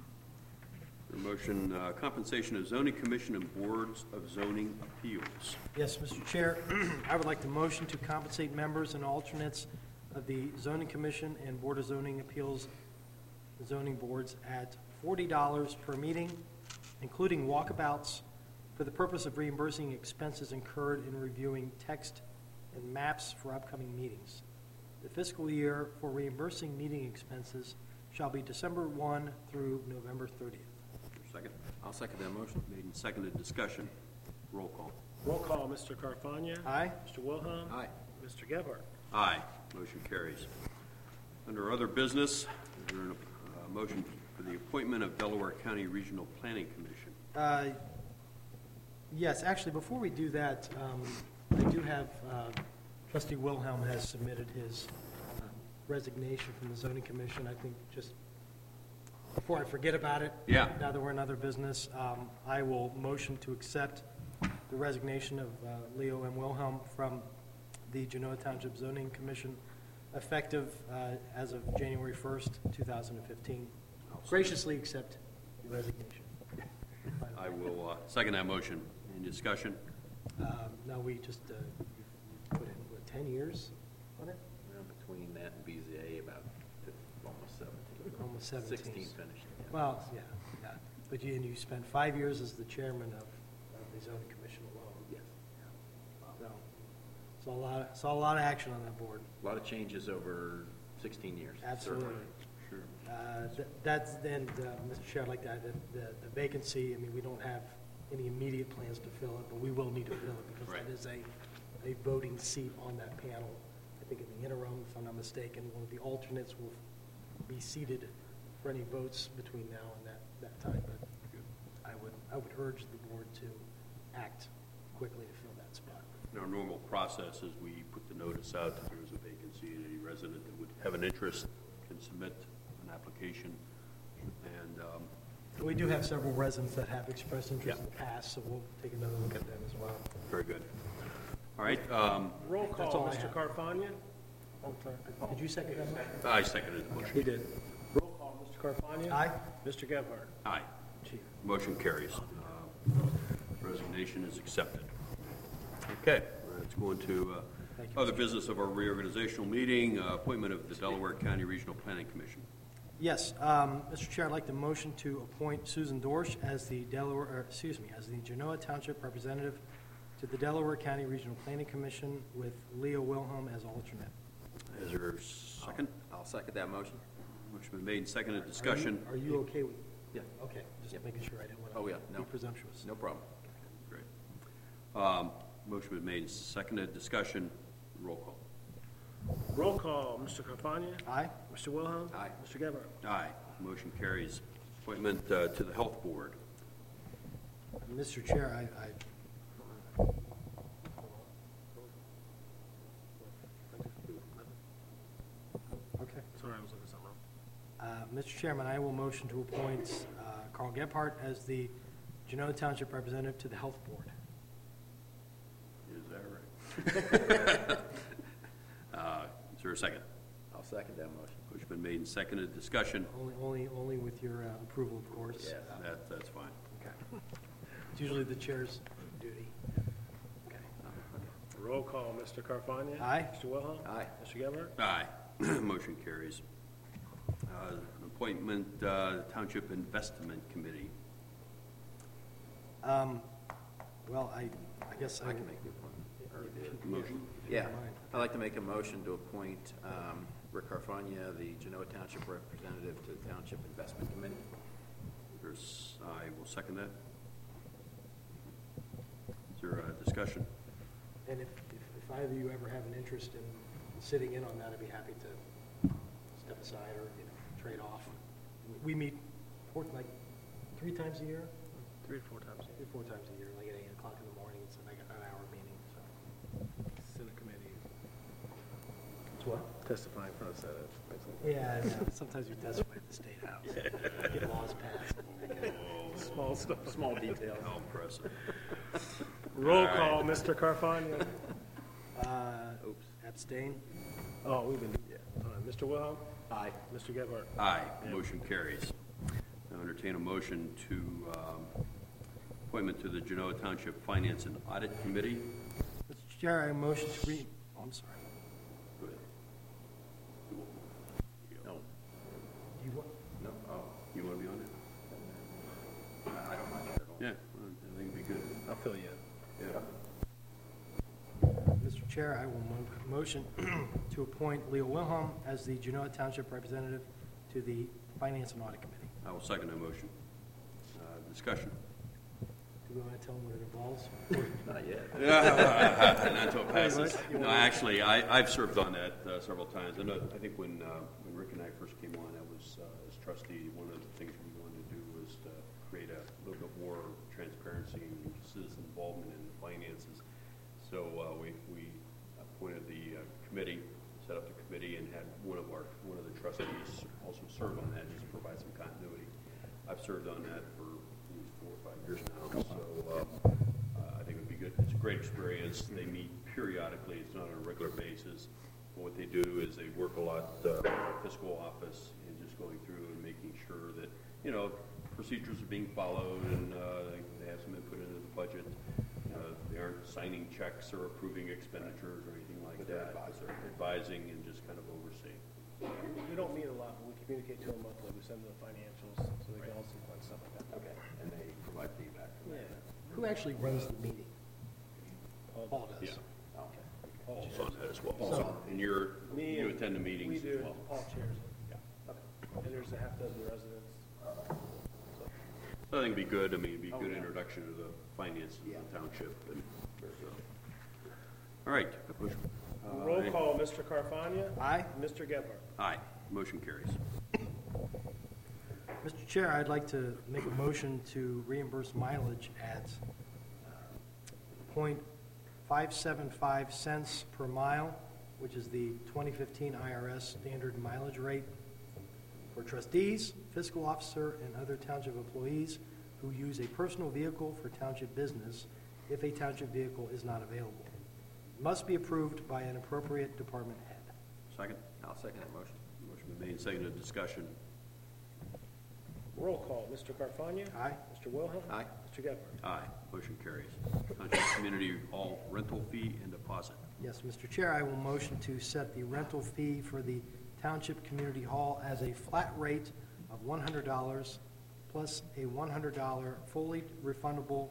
The motion, uh, compensation of zoning commission and boards of zoning appeals. Yes, Mister Chair, I would like to motion to compensate members and alternates of the Zoning Commission and Board of Zoning Appeals zoning boards at forty dollars per meeting, including walkabouts, for the purpose of reimbursing expenses incurred in reviewing text and maps for upcoming meetings. The fiscal year for reimbursing meeting expenses shall be December first through November thirtieth. Second. I'll second that motion. Made and seconded. Discussion. Roll call. Roll call, Mister Carfagna. Aye. Mister Wilhelm. Aye. Mister Gebhardt. Aye. Motion carries. Under other business, is there a uh, motion for the appointment of Delaware County Regional Planning Commission? Uh, Yes, actually, before we do that, um, I do have, uh, trustee Wilhelm has submitted his um, resignation from the zoning commission. I think just, before I forget about it. Yeah. Now that we're in other business, um, I will motion to accept the resignation of uh, Leo M. Wilhelm from the Genoa Township Zoning Commission, effective uh, as of January first, two thousand fifteen. Graciously accept the resignation. I will uh, second that motion. Any discussion? Um, No, we just, uh, we've put in, what, ten years on it? Well, between that and B Z A, about fif- almost seventeen. Almost seventeen. Sixteen finished. yeah. Well, yeah, yeah. But you, and you spent five years as the chairman of, of the zoning commission alone. Yes. So, saw a lot, saw a lot of action on that board. A lot of changes over sixteen years. Absolutely. certainly. Sure. Uh, th- That's, then, uh, Mister Chair, I'd like to add that the the vacancy, I mean, we don't have any immediate plans to fill it, but we will need to fill it because Right. that is a, a voting seat on that panel. I think in the interim, if I'm not mistaken, one of the alternates will be seated for any votes between now and that, that time. But I would, I would urge the board to act quickly to fill that spot. In our normal process is we put the notice out that there is a vacancy, and any resident that would have an interest can submit an application. And um, We do have several residents that have expressed interest Yeah. in the past, so we'll take another look at them as well. very good. All right, um, Roll That's call, all I Mister have. Carfagna. Did you second that motion? I seconded the motion. He did. Roll call, Mister Carfagna. Aye. Mister Gebhardt. Aye. Chief. Motion carries. Uh, Resignation is accepted. Okay, let's go into uh, Thank you. other business of our reorganizational meeting, uh, appointment of the Delaware County Regional Planning Commission. Yes, um, Mister Chair, I'd like to motion to appoint Susan Dorsch as the Delaware, or, excuse me, as the Genoa Township representative to the Delaware County Regional Planning Commission with Leo Wilhelm as alternate. Is there a second? I'll second that motion. Motion been made and seconded. Are you- Discussion. Are you okay with? Yeah. Okay, just Yep. making sure I didn't want Oh, yeah, to no. be presumptuous. No problem. Great. Um, Motion been made and seconded. Discussion. Roll call. Roll call, Mister Carfagna. Aye? Mister Wilhelm. Aye. Mister Gebhardt. Aye. Motion carries. Appointment uh, to the Health Board. Mister Chair, I, I, okay. Sorry, I was looking at something wrong. Uh, Mister Chairman, I will motion to appoint uh, Carl Gebhardt as the Genoa Township Representative to the Health Board. Is that right? Uh, Is there a second? I'll second that motion. Motion been made and seconded. Discussion? Only, only, only with your uh, approval, of course. Yes. That, that's fine. Okay. It's usually the chair's duty. Okay. Roll call, Mister Carfagna? Aye. Mister Wilhelm? Aye. Mister Gebhardt? Aye. Motion carries. Uh, Appointment, uh, Township Investment Committee. Um, well, I, I guess I. I can make the appointment. I already did. Motion. Yeah, Never mind. I'd like to make a motion to appoint um, Rick Carfagna, the Genoa Township Representative to the Township Investment Committee. There's, I will second that. Is there a discussion? And if, if if either of you ever have an interest in sitting in on that, I'd be happy to step aside or, you know, trade off. We meet four, like, three times a year, Three to four times. three, four times a year, like at eight o'clock in the morning, it's like an hour meeting, so. Senate committee. It's what? Testifying for the Senate. basically. Yeah, I know. Sometimes you testify at the State House, get laws passed. Small stuff. Small details. How impressive. Roll All right. call, Mister Carfagna? Uh, oops, abstain? Oh, we've been, yeah. All right, Mister Wilhelm? Aye. Mister Gebhardt? Aye. Motion carries. Now entertain a motion to um, appointment to the Genoa Township Finance and Audit Committee. Mister Chair, I motion to re, oh, I'm sorry. Go ahead. No, You want, no, oh, You want to be on it? I don't mind that at all. Yeah, well, I think it'd be good. I'll fill you in. Yeah. Mister Chair, I will mo- motion to appoint Leo Wilhelm as the Genoa Township Representative to the Finance and Audit Committee. I will second that motion. Uh, Discussion? Do we want to tell them what it involves? Not yet. Not until it passes. No, actually, I, I've served on that uh, several times. I know, I think when, uh, when Rick and I first came on, I was, uh, as trustee, one of the things we wanted to do was to create a little bit more transparency and citizen involvement in the finances. So uh, we, we appointed the uh, committee, set up the committee, and had one of our, one of the trustees also serve on that, just to provide some continuity. I've served on that for hmm, four or five years now, so uh, uh, I think it would be good. It's a great experience. They meet periodically. It's not on a regular basis. But what they do is they work a lot uh, with our fiscal office and just going through and making sure that, you know, procedures are being followed and uh, they, they have some input into the budget. Uh, They aren't signing checks or approving expenditures or anything like But they're that. advising. They're advising and just kind of overseeing. We don't meet a lot, but we communicate to them monthly. We send them the financials, so they can also find stuff like that. Okay, and they provide feedback. Yeah. Who actually runs the meeting? Paul does. Yeah. Okay. Paul's on that as well. So- And you're, Me you and- attend the We meetings do, as well. Paul chairs it. Yeah. And there's a half dozen residents. So, So I think it'd be good. I mean, it'd be a good introduction to the finances of Yeah. the township. And so. All right. Uh, Roll call, Mister Carfagna? Aye. Mister Gebhardt? Aye. Motion carries. Mister Chair, I'd like to make a motion to reimburse mileage at point five seven five cents per mile, which is the twenty fifteen I R S standard mileage rate for trustees, fiscal officer, and other township employees who use a personal vehicle for township business if a township vehicle is not available. Must be approved by an appropriate department head. Second? I'll second that motion. Motion been made, seconded, discussion. Roll call, Mister Carfagna? Aye. Mister Wilhelm? Aye. Mister Gebhardt? Aye. Motion carries. Township Community Hall rental fee and deposit. Yes, Mister Chair, I will motion to set the rental fee for the Township Community Hall as a flat rate of one hundred dollars plus a one hundred dollars fully refundable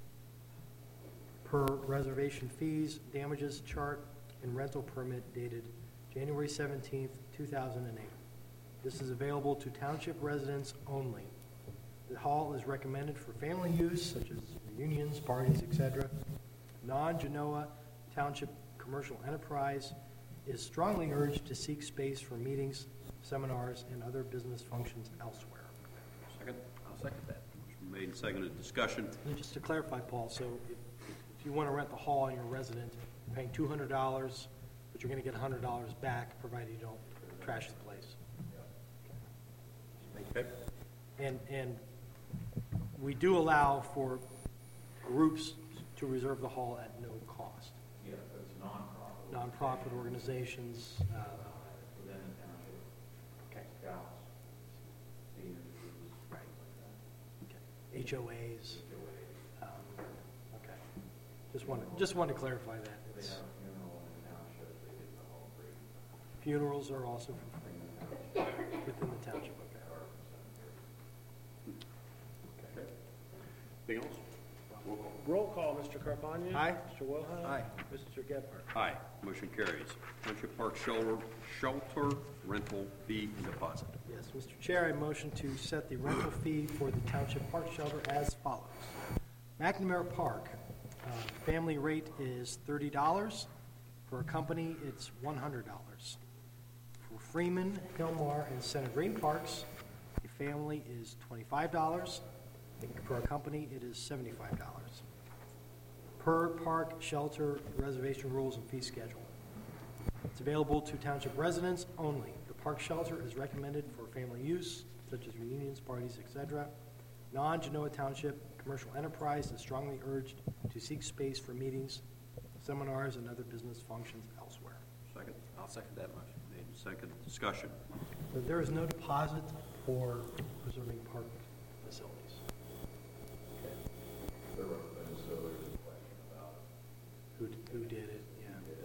per reservation fees, damages chart, and rental permit dated January seventeenth, two thousand eight. This is available to township residents only. The hall is recommended for family use, such as reunions, parties, et cetera. Non-Genoa Township Commercial Enterprise is strongly urged to seek space for meetings, seminars, and other business functions elsewhere. Second? I'll second that. Motion made, seconded, discussion. And just to clarify, Paul, so if, if you want to rent the hall and you're a resident, you're paying two hundred dollars, but you're going to get one hundred dollars back, provided you don't trash the place. Okay. And, and we do allow for groups to reserve the hall at no cost. Yeah, it's nonprofit. Nonprofit organizations, uh, Within the township, okay, scouts, senior groups, right. Okay. H O As, um, okay. Just wanted, just wanted to clarify that. they It's- have a funeral in the township, they get the hall free. Funerals are also for free within the township, okay. Anything else? Roll call. Roll call, Mister Carfagna. Aye. Mister Wilhelm. Aye. Mister Gebhardt. Aye, motion carries. Township Park shelter, shelter rental fee deposit. Yes, Mister Chair, I motion to set the rental fee for the Township Park Shelter as follows. McNamara Park, uh, family rate is thirty dollars. For a company, it's one hundred dollars. For Freeman, Hillmar, and Center Green Parks, a family is twenty-five dollars. For a company, it is seventy-five dollars. Per park shelter reservation rules and fee schedule. It's available to township residents only. The park shelter is recommended for family use, such as reunions, parties, et cetera. Non-Genoa Township commercial enterprise is strongly urged to seek space for meetings, seminars, and other business functions elsewhere. Second? I'll second that motion. Made and second. Discussion. So there is no deposit for preserving park facilities. There was, and so there was a question about Who, who did it, yeah.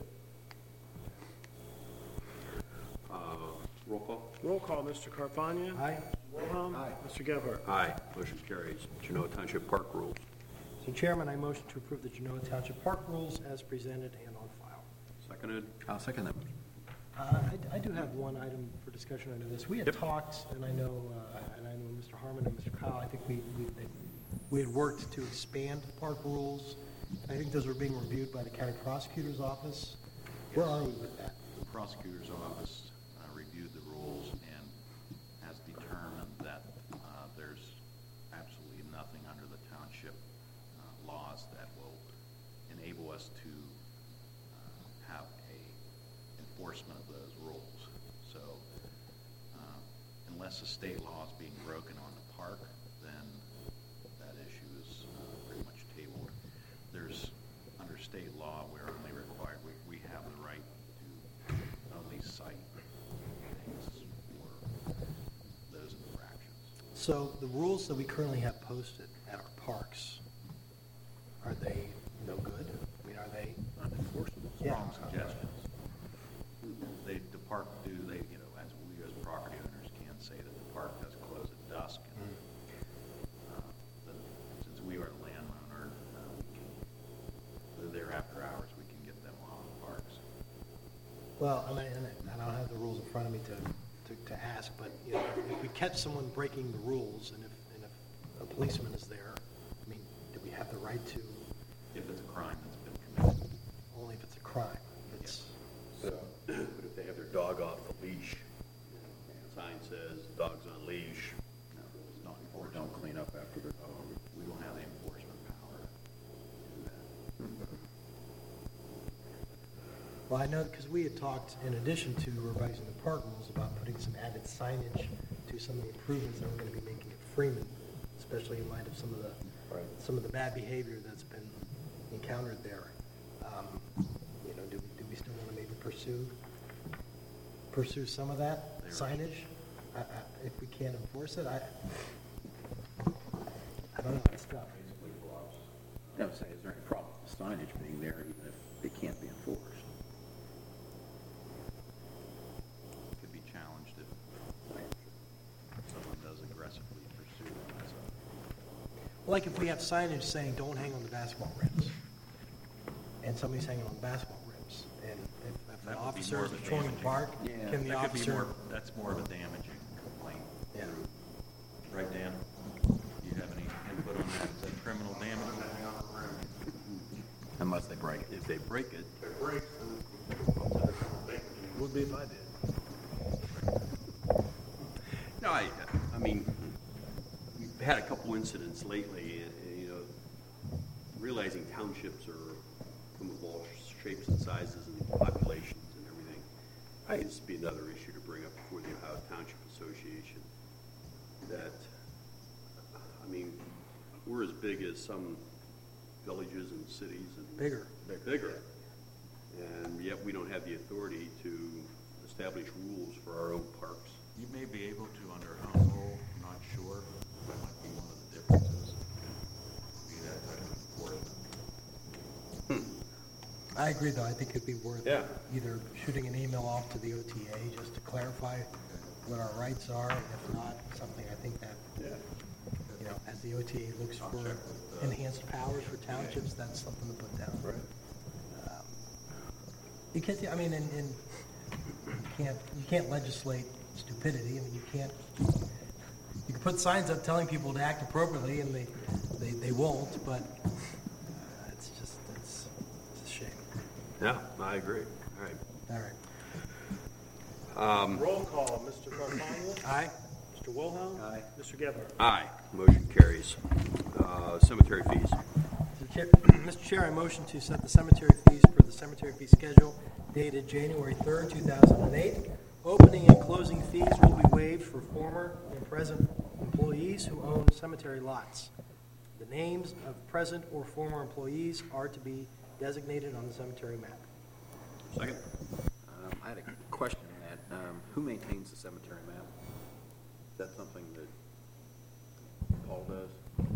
Uh, Roll call. Roll call, Mister Carfagna. Aye. Wilhelm. Aye. Mister Gebhardt. Aye, motion carries. Genoa Township Park rules. So Chairman, I motion to approve the Genoa Township Park rules as presented and on file. Seconded. I'll second that motion. Uh, I I do have one item for discussion under this. We had talked, and I know, uh, and I know Mister Harmon and Mister Kyle, I think we, we we had worked to expand park rules. I think those were being reviewed by the county prosecutor's office. Where are we with that? The prosecutor's office uh, reviewed the rules and has determined that uh, there's absolutely nothing under the township uh, laws that will enable us to uh, have a enforcement of those rules. So uh, unless the state law is being broken on the park, then that issue is uh, pretty much tabled. There's, under state law, we're only required, we, we have the right to only cite things for those infractions. So the rules that we currently have posted at our parks, are they no good? I mean, are they? Unenforceable, Yeah. strong suggestions. They, the park do, they, you know, as we as property owners can say that the park does close at dusk. And, uh, the- since we are a landowner, uh, we can, they're there after hours, we can get them off the parks. Well, I mean, and I don't have the rules in front of me to, to, to ask, but, you know, if we catch someone breaking the rules, and if, and if a policeman is there, I mean, do we have the right to, If it's a crime that's been committed. only if it's a crime? It's, But if they have their dog off the leash, the sign says dog's on leash, No, it's not Or enforceable. don't clean up after the dog. We don't have the enforcement power to do that. well, I know, because we had talked, in addition to revising the park rules, about putting some added signage to some of the improvements that we're going to be making at Freeman, especially in light of some of the, some of the bad behavior that's been encountered there. Um, You know, do, do we still want to maybe pursue, pursue some of that They were- signage? I, I, if we can't enforce it, I, I don't know, it's tough. I would say, is there any problem with signage being there even if it can't be enforced? Could be challenged if someone does aggressively pursue them. As a- Like if we have signage saying, don't hang on the basketball rims, and somebody's hanging on the basketball rims, and if, if an That would be officer more is of a patrolling the damaging- park, Yeah. can the That could be officer? more, that's more of a damaging complaint. Yeah. Right, Dan? Do you have any input on that? Is that criminal damage? Unless they break it. if they break it, Would be if I did. no, I, I mean, we've had a couple incidents lately, uh, you know, realizing townships are, come of all shapes and sizes and populations and everything. I think this would be another issue to bring up before the Ohio Township Association, that, I mean, we're as big as some villages and cities and. Bigger. Bigger. And yet we don't have the authority to establish rules for our own parks. You may be able to under home rule, I'm not sure. That might be one of the differences. Be that type of enforcement. I agree, though. I think it'd be worth Yeah. either shooting an email off to the O T A just to clarify what our rights are, and if not, something I think that, Yeah. you know, as the O T A looks for enhanced powers for townships, that's something to put down. Right. Um, Because, I mean, and, and you can't, you can't legislate stupidity. I mean, you can't, you can put signs up telling people to act appropriately, and they, they, they won't, but uh, it's just, it's, it's a shame. Yeah, I agree. All right. All right. Roll call, Mister Carfagna? Aye. Mister Wilhelm? Aye. Mister Gebhardt? Aye, motion carries. Uh, Cemetery fees. Mister Chair- Mister Chair, I motion to set the cemetery fees per the cemetery fee schedule dated January third, two thousand eight. Opening and closing fees will be waived for former and present employees who own cemetery lots. The names of present or former employees are to be designated on the cemetery map. Second? Um, I had a question on that. Um, Who maintains the cemetery map? Is that something that Paul does?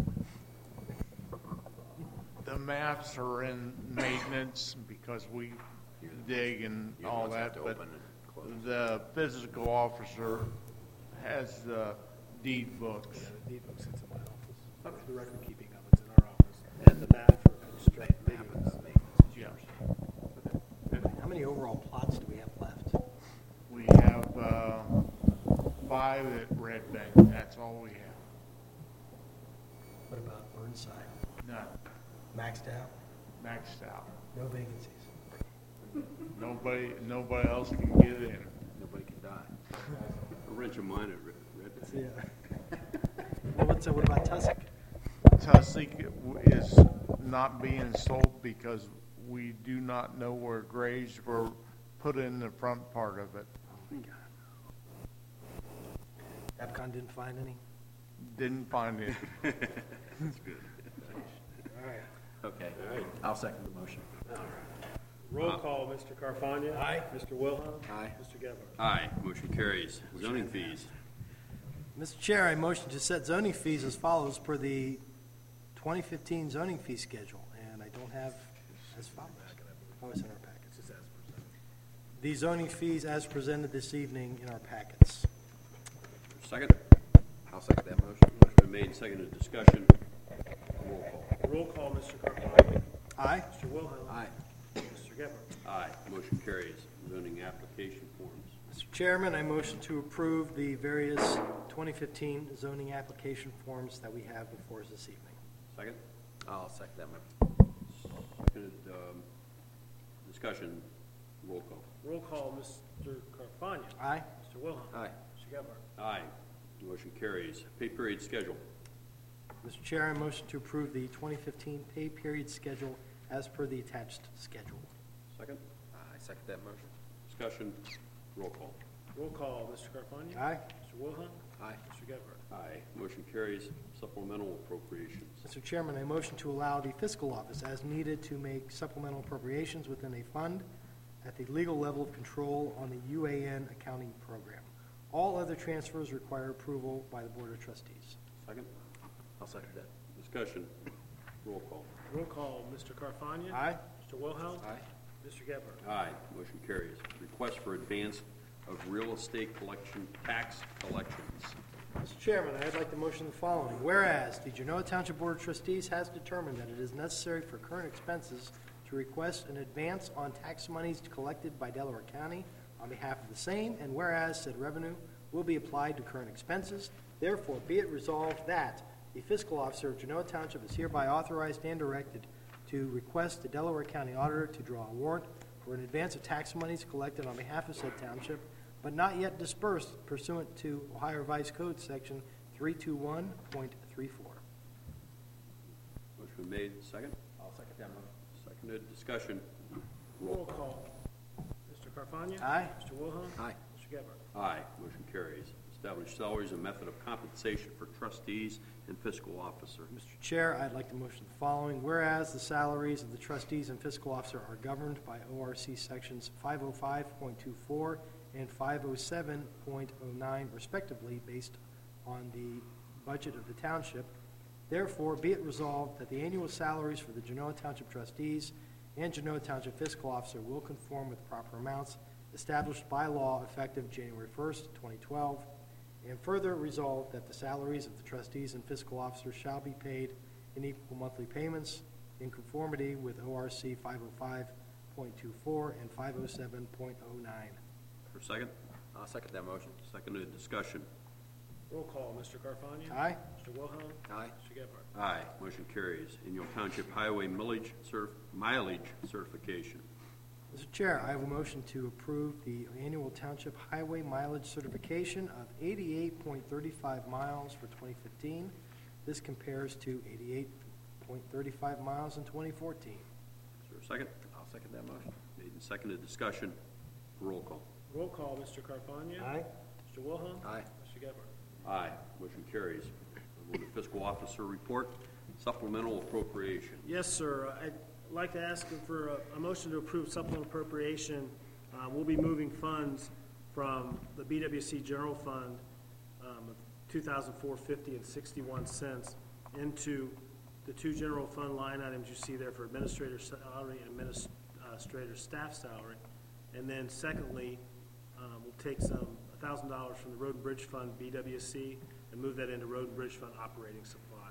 The maps are in maintenance because we dig and You're the all ones that have that, to but open and close. the physical officer has the deed books. Yeah, the deed book sits in my office. The record keeping of it's in our office. And the map for construct diggings. Yeah. How many overall plots do we have left? We have uh, five at Red Bank. That's all we have. What about Burnside? None. Maxed out? Maxed out. No vacancies? Nobody, nobody else can get in. Nobody can die. A wrench of mine at Red Red Bank. Yeah. Well, what's, what about Tussock? Tussock is not being sold because we do not know where graves were put in the front part of it. EPCON didn't find any? Didn't find it. That's good. All right. Okay. I'll second the motion. Roll call, Mister Carfagna? Aye. Mister Wilhelm? Aye. Mister Gebhardt? Aye, motion carries. Zoning fees. Mister Chair, I motion to set zoning fees as follows per the twenty fifteen zoning fee schedule, and I don't have as follows. Oh, it's in our packets. It's as presented. The zoning fees as presented this evening in our packets. Second? I'll second that motion. Motion been made, seconded, discussion. Roll call. Roll call, Mister Carfagna? Aye. Mister Wilhelm? Aye. Mister Gebhardt? Aye, motion carries. Zoning application forms. Mister Chairman, I motion to approve the various twenty fifteen zoning application forms that we have before us this evening. Second? I'll second that motion. Seconded, um, discussion. Roll call. Roll call, Mister Carfagna? Aye. Mister Wilhelm? Aye. Mister Gebhardt? Aye, motion carries. Pay period schedule. Mister Chair, I motion to approve the twenty fifteen pay period schedule as per the attached schedule. Second? I second that motion. Discussion. Roll call. Roll call, Mister Carfagna? Aye. Mister Wilhelm? Aye. Mister Gebhardt? Aye, motion carries. Supplemental appropriations. Mister Chairman, I motion to allow the fiscal office as needed to make supplemental appropriations within a fund at the legal level of control on the U A N accounting program. All other transfers require approval by the Board of Trustees. Second? I'll second that. Discussion. Roll call. Roll call, Mister Carfagna? Aye. Mister Wilhelm? Aye. Mister Gebhardt? Aye, motion carries. Request for advance of real estate collection, tax collections. Mister Chairman, I'd like to motion the following. Whereas the Genoa Township Board of Trustees has determined that it is necessary for current expenses to request an advance on tax monies collected by Delaware County on behalf of the same, and whereas said revenue will be applied to current expenses, therefore be it resolved that the fiscal officer of Genoa Township is hereby authorized and directed to request the Delaware County Auditor to draw a warrant for an advance of tax monies collected on behalf of said township, but not yet dispersed pursuant to Ohio Revised Code Section three twenty-one point three four. Motion made, second? I'll second that motion. Seconded, discussion. Roll call. Mister Carfagna? Aye. Mister Wilhelm? Aye. Mister Gebhardt? Aye, motion carries. establish salaries and method of compensation for trustees and fiscal officer. Mister Chair, I'd like to motion the following. Whereas the salaries of the trustees and fiscal officer are governed by O R C Sections five oh five point two four and five oh seven point oh nine respectively, based on the budget of the township, therefore be it resolved that the annual salaries for the Genoa Township trustees and Genoa Township fiscal officer will conform with proper amounts established by law effective January first, twenty twelve, and further resolved that the salaries of the trustees and fiscal officers shall be paid in equal monthly payments in conformity with O R C five oh five point two four and five oh seven point oh nine. For a second? I'll second that motion. Seconded, discussion. Roll call, Mister Carfagna? Aye. Mister Wilhelm? Aye. Mister Gebhardt? Aye, motion carries. Annual Township Highway millage certif- mileage certification. Mister Chair, I have a motion to approve the annual township highway mileage certification of eighty-eight point three five miles for twenty fifteen. This compares to eighty-eight point three five miles in twenty fourteen. Is there a second? I'll second that motion. Made and seconded, discussion. Roll call. Roll call, Mister Carfagna? Aye. Mister Wilhelm? Aye. Mister Gebhardt? Aye, motion carries. Move to fiscal officer report, supplemental appropriation. Yes, sir. I'd like to ask for a, a motion to approve supplemental appropriation. Uh, we'll be moving funds from the B W C General Fund um, of two thousand four hundred fifty dollars and sixty-one cents into the two general fund line items you see there for administrator salary and administrator staff salary. And then secondly, um, we'll take some one thousand dollars from the Road and Bridge Fund, B W C, and move that into Road and Bridge Fund operating supply.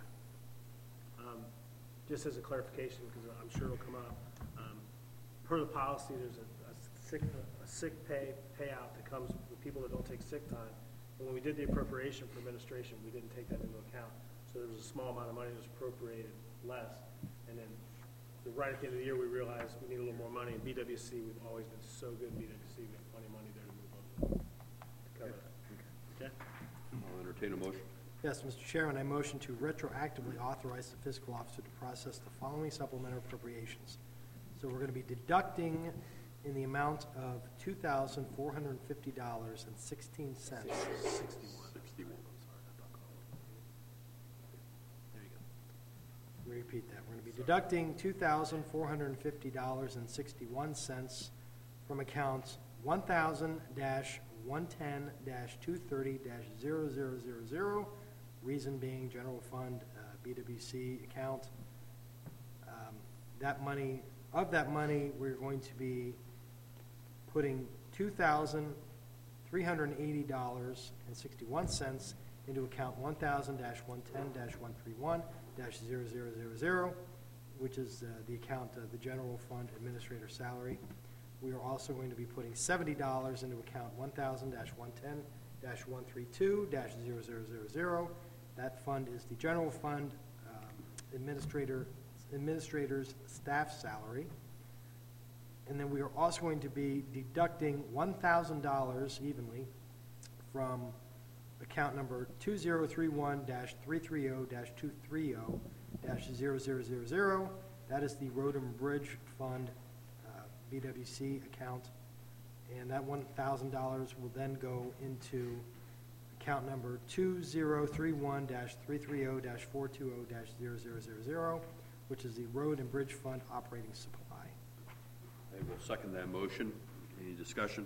Um, Just as a clarification, because I'm sure it'll come up, um, per the policy, there's a, a sick, a sick pay payout that comes with people that don't take sick time. And when we did the appropriation for administration, we didn't take that into account. So there was a small amount of money that was appropriated less. And then the, right at the end of the year, we realized we need a little more money. In B W C, we've always been so good in B W C, we have plenty of money there to move on to cover that. Okay? I'll entertain a motion. Yes, Mister Chairman, I motion to retroactively authorize the fiscal officer to process the following supplemental appropriations. So we're going to be deducting in the amount of two thousand four hundred fifty dollars and sixteen cents. Sixty-one. Sixty-one. There you go. Let me repeat that. We're going to be deducting two thousand four hundred fifty dollars and sixty-one cents from accounts one thousand one ten two thirty zero zero zero zero, reason being general fund uh, B W C account. Um, that money, of that money, we're going to be putting two thousand three hundred eighty dollars and sixty-one cents into account one thousand one ten one thirty-one zero zero zero zero, which is uh, the account of the general fund administrator salary. We are also going to be putting seventy dollars into account one thousand one ten one thirty-two zero zero zero zero. That fund is the general fund um, administrator, administrator's staff salary. And then we are also going to be deducting one thousand dollars evenly from account number two zero three one three three zero two three zero zero zero zero zero. That is the Road and Bridge Fund B W C account, and that one thousand dollars will then go into account number two zero three one three three zero four two zero zero zero zero zero, which is the Road and Bridge Fund operating supply. I will second that motion. Any discussion?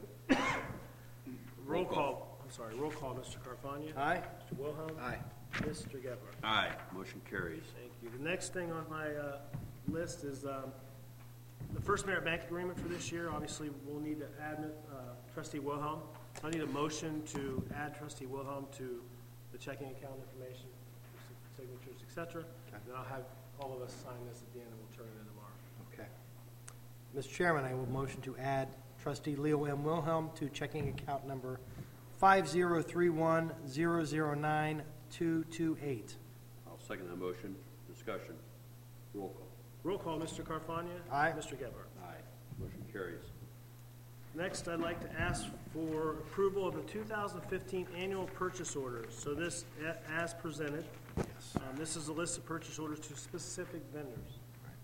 Roll call, I'm sorry, roll call, Mister Carfagna? Aye. Mister Wilhelm? Aye. Mister Gebhardt? Aye, motion carries. Thank you. The next thing on my uh, list is um, the First Merit Bank agreement for this year. Obviously, we'll need to add uh, trustee Wilhelm. I need a motion to add trustee Wilhelm to the checking account information, signatures, et cetera. And then I'll have all of us sign this at the end, and we'll turn it in tomorrow. Okay. Mister Chairman, I will motion to add trustee Leo M. Wilhelm to checking account number five zero three one zero zero nine two two eight. I'll second that motion. Discussion. Roll call. Roll call, Mister Carfagna? Aye. Mister Gebhardt? Aye, motion carries. Next, I'd like to ask for approval of the two thousand fifteen annual purchase orders. So this, a- as presented, Yes. um, this is a list of purchase orders to specific vendors.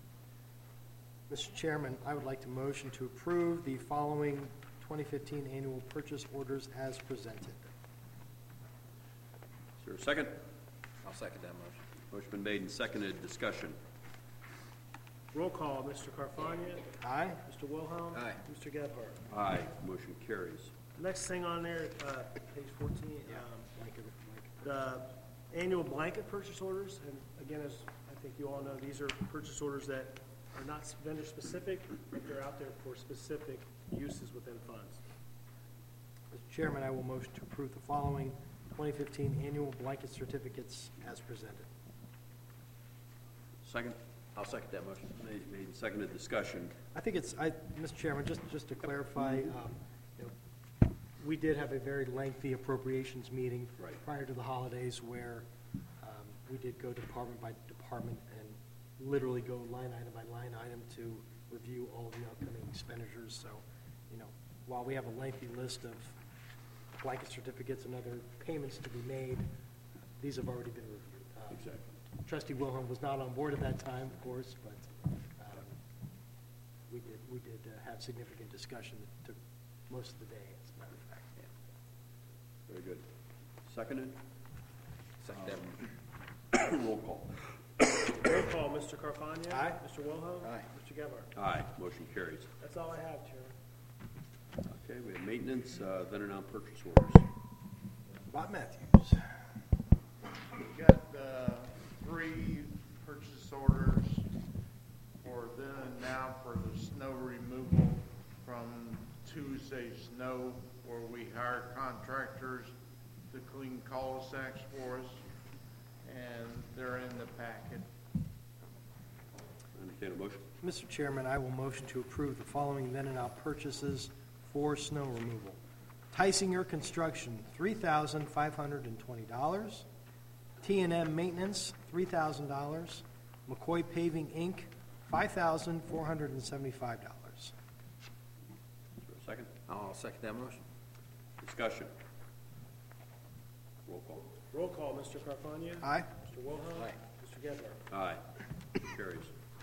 Mister Chairman, I would like to motion to approve the following twenty fifteen annual purchase orders as presented. there a second? I'll second that motion. Motion been made and seconded. Discussion. Roll call, Mister Carfagna? Aye. Mister Wilhelm? Aye. Mister Gebhardt? Aye. Motion carries. Next thing on there, uh, page fourteen, um, Blanket, blanket. the annual blanket purchase orders, and again, as I think you all know, these are purchase orders that are not vendor-specific, but they're out there for specific uses within funds. Mister Chairman, I will motion to approve the following twenty fifteen annual blanket certificates as presented. Second? I'll second that motion. Made made and seconded. Discussion. I think it's, I, Mister Chairman, just, just to clarify, um, you know, we did have a very lengthy appropriations meeting Right. prior to the holidays where um, we did go department by department and literally go line item by line item to review all the upcoming expenditures. So, you know, while we have a lengthy list of blanket certificates and other payments to be made, these have already been reviewed. Um, Exactly. Trustee Wilhelm was not on board at that time, of course, but um, we did, we did uh, have significant discussion that took most of the day, as a matter of fact. Very good. Seconded? Second that motion. Roll call. Roll call, Mister Carfagna? Aye. Mister Wilhelm? Aye. Mister Gebhardt? Aye. Motion carries. That's all I have, Chairman. Okay, we have maintenance, uh, then and now purchase orders. Bob Matthews. We got, uh, three purchase orders for then and now for the snow removal from Tuesday's snow, where we hire contractors to clean cul-de-sacs for us, and they're in the packet. Entertain a motion. Mister Chairman, I will motion to approve the following then and now purchases for snow removal. Tysinger Construction, three thousand five hundred twenty dollars. T and M Maintenance, three thousand dollars. McCoy Paving, Incorporated, five thousand four hundred seventy-five dollars. Is there a second? I'll second that motion. Discussion. Roll call. Roll call, Mister Carfagna? Aye. Mister Wilhelm? Aye. Mister Gebhardt? Aye. Carries.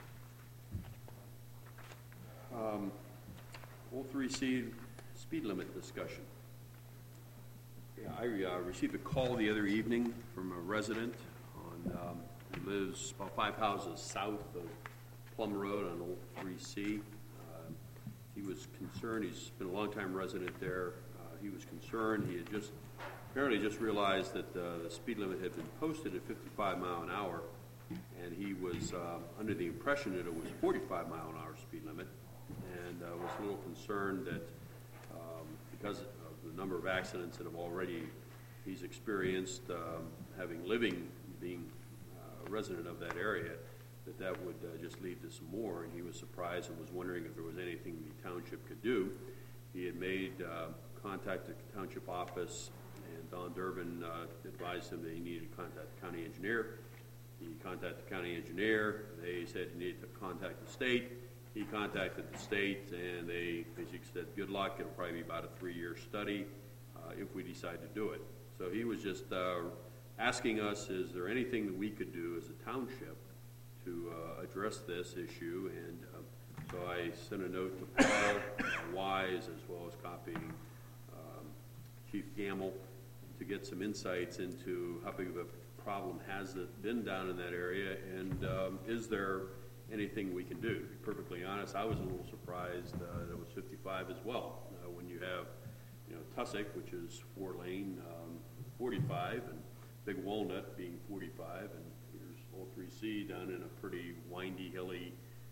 Um, O three C speed limit discussion. Yeah, I uh, received a call the other evening from a resident on, um, who lives about five houses south of Plum Road on O three C. Uh, He was concerned, he's been a longtime resident there. Uh, He was concerned, he had just, apparently just realized that uh, the speed limit had been posted at fifty-five mile an hour, and he was uh, under the impression that it was forty-five mile an hour speed limit, and uh, was a little concerned that um, because of the number of accidents that have already he's experienced, um, having living, being uh, a resident of that area, that that would uh, just lead to some more, and he was surprised and was wondering if there was anything the township could do. He had made uh, contact at the township office, and Don Durbin uh, advised him that he needed to contact the county engineer. He contacted the county engineer. They said he needed to contact the state. He contacted the state, and they basically said, good luck, it'll probably be about a three-year study uh, if we decide to do it. So he was just uh, asking us, is there anything that we could do as a township to uh, address this issue? And uh, so I sent a note to Paul uh, Wise, as well as copying um, Chief Gamble, to get some insights into how big of a problem has it been down in that area, and um, is there anything we can do? To be perfectly honest, I was a little surprised uh, that it was fifty-five as well. Uh, when you have, you know, Tussock, which is four lane, um, forty-five, and Big Walnut being forty-five, and here's O three C down in a pretty windy, hilly,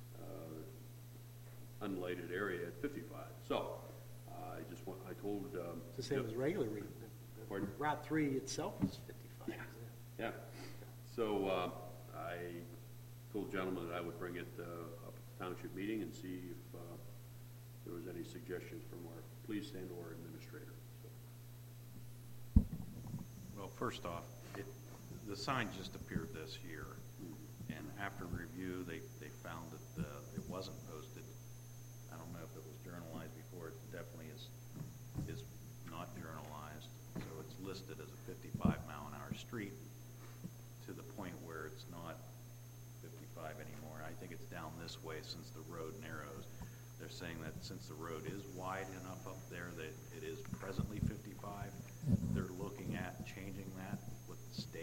uh, unlighted area at fifty-five. So uh, I just want, I told. Um, It's the same as regular reading. Pardon? Route three itself is fifty-five. isn't it? Yeah, so uh, I told the gentleman that I would bring it uh, up at the township meeting and see if uh, there was any suggestions from our police and or administrator. So, Well, first off, it, the sign just appeared this year, and after review, they, they found that uh, it wasn't posted. I don't know if it was journalized before, it definitely is, is not journalized, so it's listed as a fifty-five mile an hour street, to the point where it's not fifty-five anymore. I think it's down this way since the road narrows. They're saying that since the road is wide enough up there that it is presently fifty-five, they're looking at changing that with the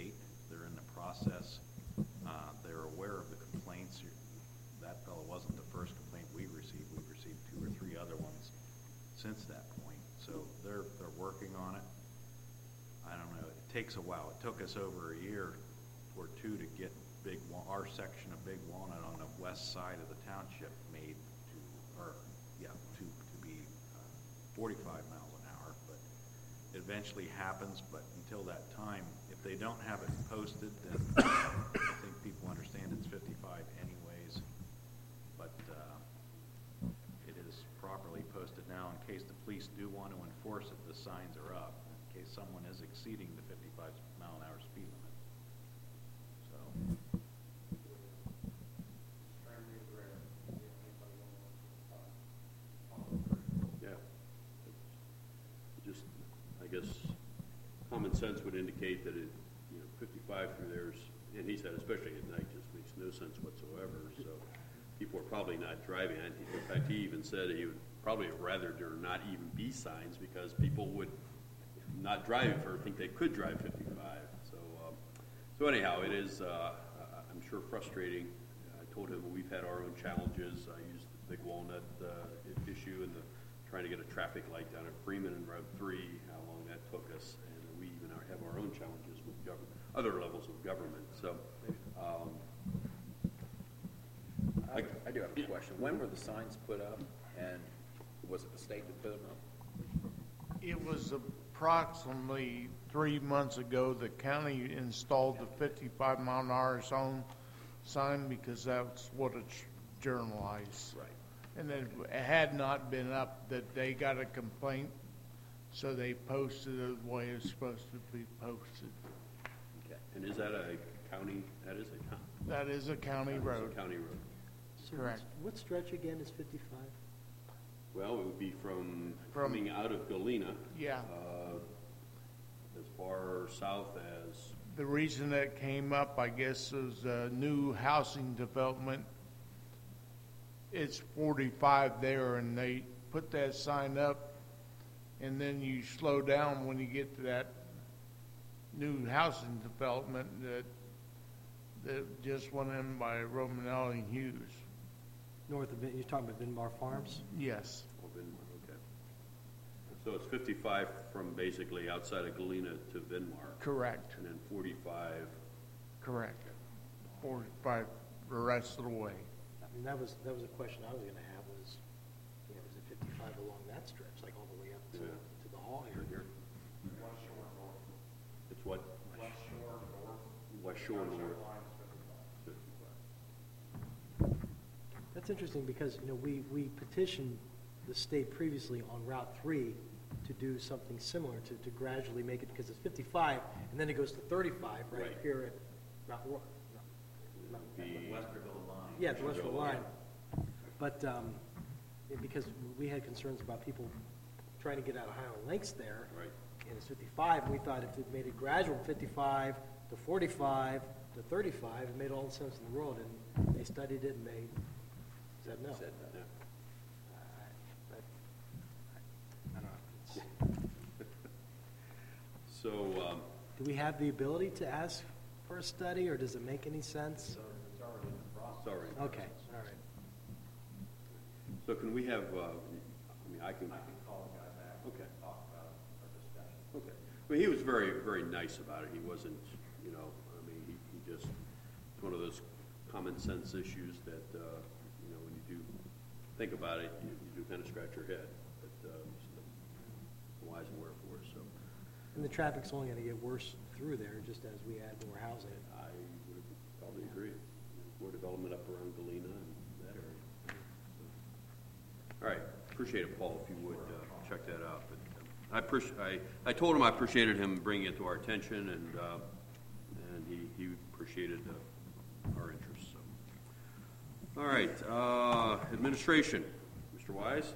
that point. So they're, they're working on it. I don't know, it takes a while. It took us over a year or two to get Big, Wa- our section of Big Walnut on the west side of the township made to, or, yeah, to, to be uh, forty-five miles an hour, but it eventually happens, but until that time, if they don't have it posted, then I think people understand it's fifty-five anyways, but uh, it is properly posted now in case the police do want to enforce it, the signs are up, in case someone is exceeding the fifty-five mile an hour speed limit. So, Yeah. Just, I guess, common sense would indicate that it, you know, fifty-five through there's, and he said especially at night, just makes no sense whatsoever, so people are probably not driving. And in fact, he even said he would probably have rather there not even be signs because people would not drive or think they could drive fifty-five. So, um, so anyhow, it is, uh, I'm sure frustrating. I told him we've had our own challenges. I used the Big Walnut uh, issue and the trying to get a traffic light down at Freeman and Route three, how long that took us, and we even are- have our own challenges with government, other levels of government. So, um, I, I do have a question. When were the signs put up, and was it the state that put them up? It was approximately three months ago, the county installed the fifty-five mile an hour zone sign because that's what it's journalized. Right. And it had not been up, that they got a complaint, so they posted it the way it's supposed to be posted. Okay. and is that a county, that is a county? That is a county road. County road. So Correct. What stretch again is fifty-five? Well, it would be from, From- coming out of Galena, Yeah. uh, as far south as, The reason that came up, I guess, is a new housing development. It's forty-five there, and they put that sign up, and then you slow down when you get to that new housing development that, that just went in by Romanelli and Hughes. North of, Vin- you're talking about Vinbar Farms? Yes, oh, Vinmar, okay. So it's fifty-five from basically outside of Galena to Vinmar, correct, and then forty-five, correct. Forty-five the rest of the way. I mean, that was, that was a question I was gonna have was, you know, is it fifty-five along that stretch, like all the way up to, Yeah. to the hall area? it's what? West Shore North. West Shore North. That's interesting because, you know, we, we petitioned the state previously on Route three to do something similar, to, to gradually make it, because it's fifty-five, and then it goes to thirty-five right Right. here at Route one. no, not- The Westerville line. Yeah, the Western Westerville line. line. But, um, it- because we had concerns about people trying to get out of Highland Lakes there. Right. And it's fifty-five, and we thought if it made it gradual, fifty-five to forty-five to thirty-five, it made all the sense in the world, and they studied it and they said no. Said no. Yeah. I- I- I don't know. It's- So, um, Do we have the ability to ask for a study, or does it make any sense? sorry. Okay, all right. So can we have, uh, I mean, I can. I can call the guy back. Okay. Talk about our discussion. Okay. Well, he was very, very nice about it. He wasn't, you know, I mean, he, he just, it's one of those common sense issues that, uh, you know, when you do think about it, you, you do kind of scratch your head. But, uh, it's wise and wherefore, so And the traffic's only gonna get worse through there, just as we add more housing. I would probably agree. More development up around Galena and that area. All right, appreciate it, Paul, if you would uh, check that out. But uh, I appreciate, I, I told him I appreciated him bringing it to our attention, and, uh, and he, he appreciated uh, our interests, so. All right, uh, administration, Mister Wise?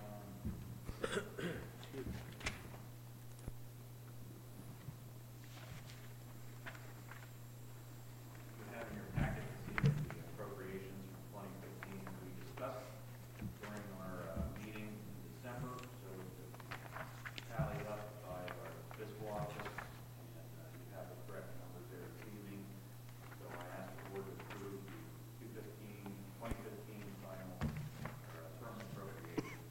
You have in your packet this evening the appropriations from twenty fifteen that we discussed during our uh, meeting in December. So it's tallied up by our fiscal office, and uh, you have the correct numbers there this evening. So I ask the board to approve the twenty fifteen final uh, term appropriations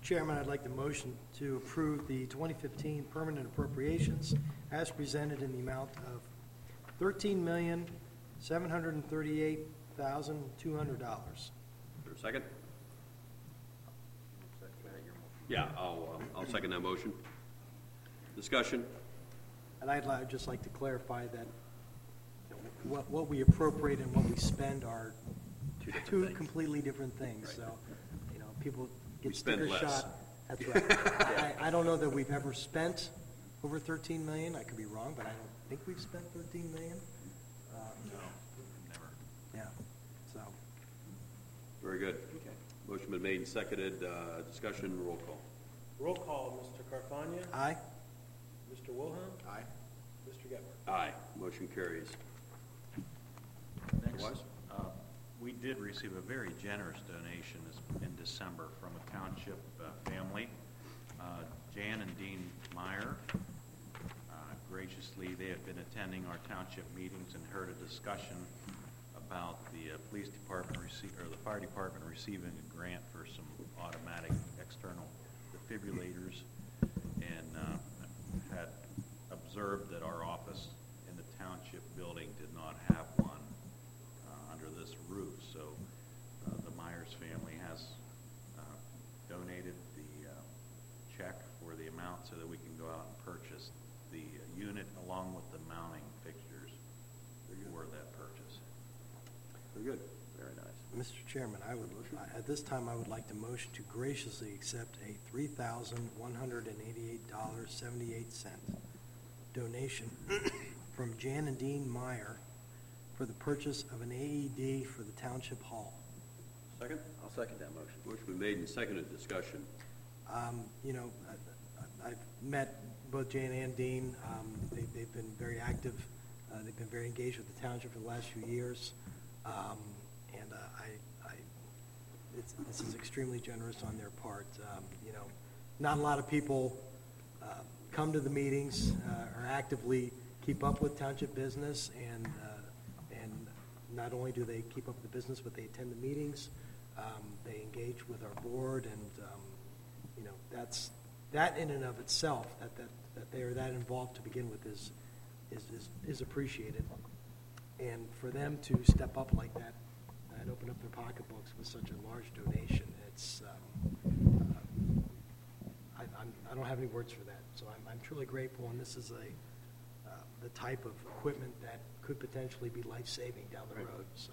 Chairman, I'd like the motion to approve the twenty fifteen permanent appropriations as presented in the amount of thirteen million, seven hundred thirty-eight thousand, two hundred dollars. Is there a second? Yeah, I'll, um, I'll second that motion. Discussion? And I'd li- just like to clarify that you know, what, what we appropriate and what we spend are Two different two things. completely different things. Right. So, you know, people We get spend sticker less. shot. That's right. I, I don't know that we've ever spent over thirteen million. I could be wrong, but I don't think we've spent thirteen million. Um, Never. Yeah, so. Very good. Motion been made and seconded. Uh, Discussion, roll call. Roll call, Mister Carfagna, Aye. Mister Wilhelm, Aye. Mister Getler. Aye. Motion carries. Next, Otherwise? uh, we did receive a very generous donation this- in December from a township uh, family. Uh, Jan and Dean Meyer, uh, graciously, they have been attending our township meetings and heard a discussion about the uh, police department receive, or the fire department receiving a grant for some automatic external defibrillators, and uh, had observed that our office in the township building did not have one uh, under this roof. So uh, the Myers family has uh, donated the uh, check for the amount so that we can go out and purchase the uh, unit along with the mounting fixtures for that purchase. Very good. Very nice. Mister Chairman, I would, at this time, I would like to motion to graciously accept a three thousand one hundred eighty-eight dollars and seventy-eight cents donation from Jan and Dean Meyer for the purchase of an A E D for the Township Hall. Second? I'll second that motion. Motion been made and seconded. Discussion. Um, You know, I- I- I've met both Jan and Dean. Um, they- They've been very active. Uh, They've been very engaged with the township for the last few years. Um, And uh, I, I, it's, this is extremely generous on their part. Um, You know, not a lot of people uh, come to the meetings uh, or actively keep up with township business, and, uh, and not only do they keep up with the business, but they attend the meetings. Um, They engage with our board, and, um, you know, that's, that in and of itself, that, that, that they are that involved to begin with is, is, is, is appreciated. And for them to step up like that and open up their pocketbooks with such a large donation, it's, um, uh, I, I'm, I don't have any words for that. So I'm, I'm truly grateful, and this is a, uh, the type of equipment that could potentially be life-saving down the Right. road, so.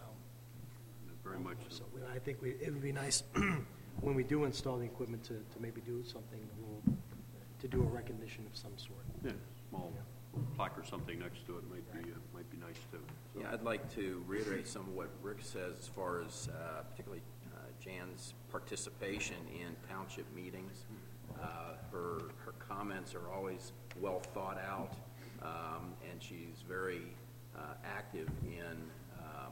Very much so. So we- I think we, it would be nice when we do install the equipment to, to maybe do something, a little, to do a recognition of some sort. Yeah, small plaque or something next to it might be, uh, might be nice too. So- Yeah, I'd like to reiterate some of what Rick says as far as uh, particularly uh, Jan's participation in township meetings. Uh, Her, her comments are always well thought out, um, and she's very uh, active in um,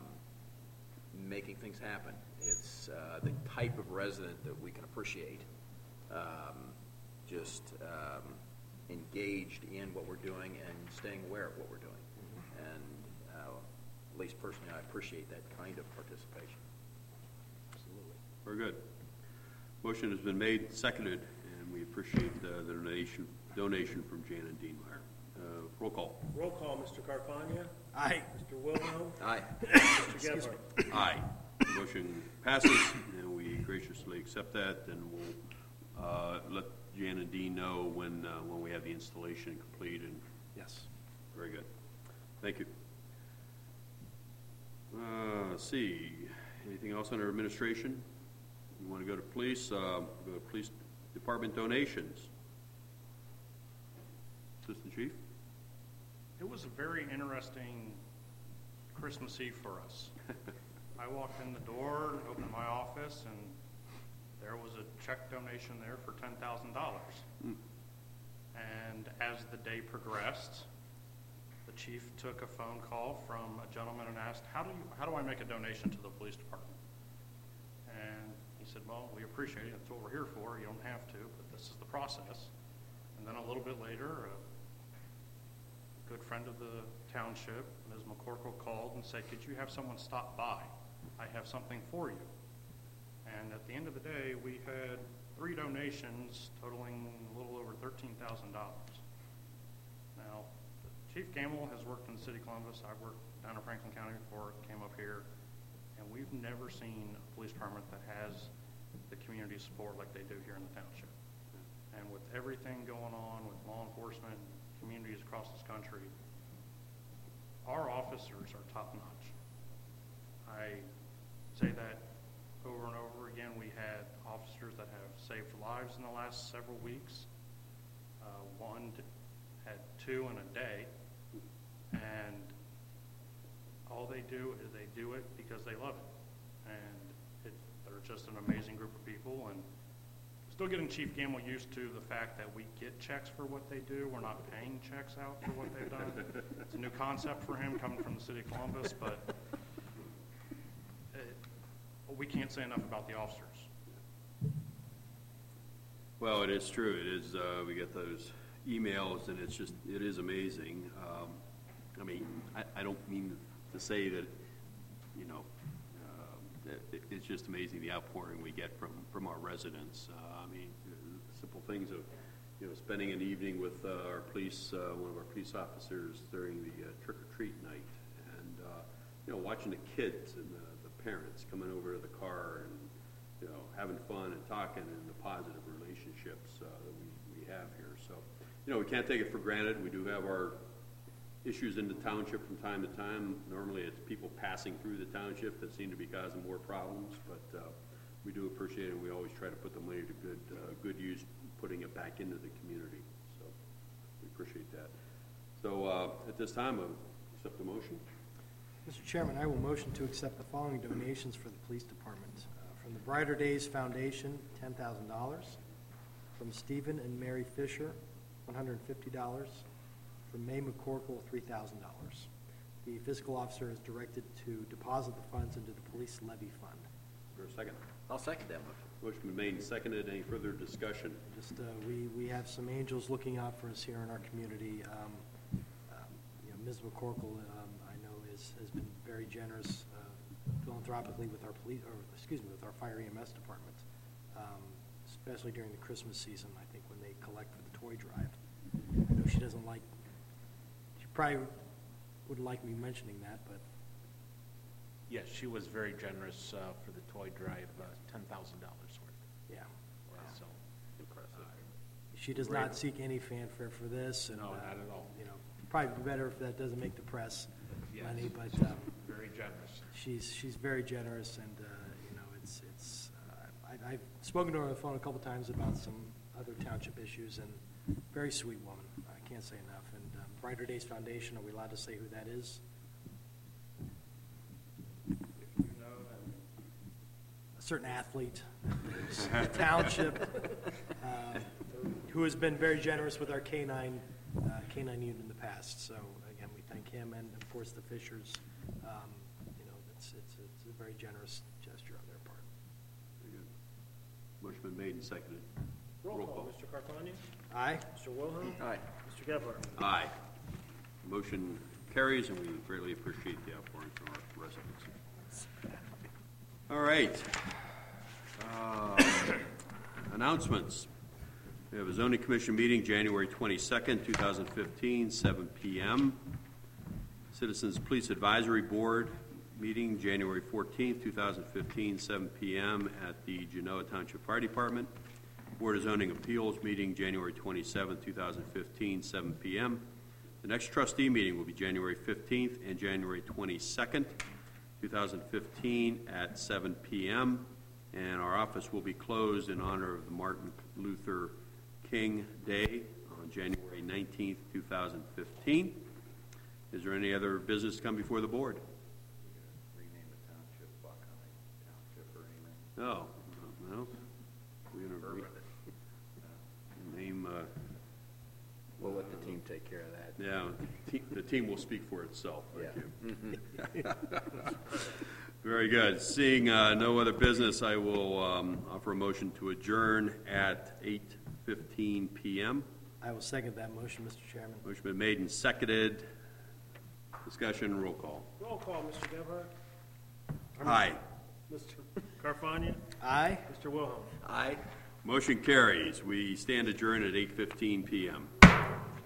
making things happen. It's uh, the type of resident that we can appreciate, um, just um, engaged in what we're doing and staying aware of what we're doing. And uh, at least personally, I appreciate that kind of participation. Absolutely. Very good. Motion has been made, seconded, and we appreciate uh, the donation, donation from Jan and Dean Meyer. Uh, Roll call. Roll call, Mister Carfagna, Aye. Mister Wilhelm, Aye. Mister Getler. Aye. Motion passes, and we graciously accept that, and we'll uh, let Jan and Dean know when, uh, when we have the installation complete, and Yes. very good. Thank you. Uh, Let's see, anything else under administration? You want to go to police, uh, go to police department donations. Assistant Chief? It was a very interesting Christmas Eve for us. I walked in the door and opened my office, and there was a check donation there for ten thousand dollars. Hmm. And as the day progressed, the chief took a phone call from a gentleman and asked, how do you, how do I make a donation to the police department? And he said, well, we appreciate it. That's what we're here for. You don't have to, but this is the process. And then a little bit later, a good friend of the township, Miz McCorkle, called and said, could you have someone stop by? I have something for you. And at the end of the day, we had three donations totaling a little over thirteen thousand dollars. Now, Chief Gamble has worked in the city of Columbus. I've worked down in Franklin County before, came up here, and we've never seen a police department that has the community support like they do here in the township. And with everything going on with law enforcement, communities across this country, our officers are top-notch. I say that over and over again. We had officers that have saved lives in the last several weeks. Uh, one d- had two in a day, and all they do is they do it because they love it. And it, they're just an amazing group of people, and still getting Chief Gamble used to the fact that we get checks for what they do. We're not paying checks out for what they've done. It's a new concept for him coming from the city of Columbus, but it, we can't say enough about the officers. Well, it is true. It is, uh, we get those emails, and it's just, it is amazing. Um, I mean, I, I don't mean to say that, you know, uh, it, it's just amazing the outpouring we get from, from our residents. Uh, I mean, simple things of, you know, spending an evening with uh, our police, uh, one of our police officers during the uh, trick-or-treat night, and, uh, you know, watching the kids and the, the parents coming over to the car and, you know, having fun and talking and the positive relationships uh, that we, we have here. So, you know, we can't take it for granted. We do have our issues in the township from time to time. Normally it's people passing through the township that seem to be causing more problems, but uh, we do appreciate it, and we always try to put the money to good, uh, good use, putting it back into the community. So we appreciate that. So uh, at this time, I'll accept the motion. Mister Chairman, I will motion to accept the following donations for the police department. Uh, From the Brighter Days Foundation, ten thousand dollars. From Stephen and Mary Fisher, one hundred fifty dollars. From May McCorkle, three thousand dollars. The fiscal officer is directed to deposit the funds into the police levy fund. For a second. I'll second that motion. Motion been made and seconded. Any further discussion? Just, uh, we, we have some angels looking out for us here in our community. Um, um, you know, Miz McCorkle, um, I know, is, has been very generous uh, philanthropically with our police, or excuse me, with our fire E M S department, um, especially during the Christmas season, I think, when they collect for the toy drive. I know she doesn't like, she probably wouldn't like me mentioning that, but Yes, she was very generous uh, for the toy drive, uh, ten thousand dollars worth. yeah. So Impressive. She does not seek any fanfare for this, and, No, uh, not at all. you know, probably be better if that doesn't make the press, Yes. Lenny, but, um, Very generous. she's, she's very generous, and, uh, you know, it's, it's, uh, I, I've spoken to her on the phone a couple times about some other township issues, and very sweet woman, I can't say enough. And um, Brighter Days Foundation, are we allowed to say who that is? A certain athlete, the township, uh, who has been very generous with our K nine, uh, K nine unit in the past. So again, we thank him, and of course the Fishers. Um, you know, it's, it's, it's a very generous gesture on their part. Very good. Motion been made and seconded. Roll call, Mister Carfani? Aye. Mister Wilhelm? Aye. Mister Gebhardt? Aye. Motion carries, and we greatly appreciate the outpouring from our residents. All right. Uh, Announcements. We have a zoning commission meeting January twenty-second, two thousand fifteen, seven p m Citizens Police Advisory Board meeting January fourteenth, two thousand fifteen, seven p m at the Genoa Township Fire Department. Board of Zoning Appeals meeting January twenty-seventh, two thousand fifteen, seven p m The next trustee meeting will be January fifteenth and January twenty-second, two thousand fifteen at seven p m And our office will be closed in honor of the Martin Luther King Day on January nineteenth, two thousand fifteen. Is there any other business to come before the board? Rename the township Buckeye Township or anything. No, no. We're going to Urban. name, uh, We'll let the team take care of that. yeah, the te- the team will speak for itself. Thank you. Very good. Seeing uh, no other business, I will um, offer a motion to adjourn at eight fifteen p m I will second that motion, Mister Chairman. Motion been made and seconded. Discussion, roll call. Roll call, Mister Gebhardt? Aye. Mister Carfani? Aye. Mister Wilhelm? Aye. Motion carries. We stand adjourned at eight fifteen p m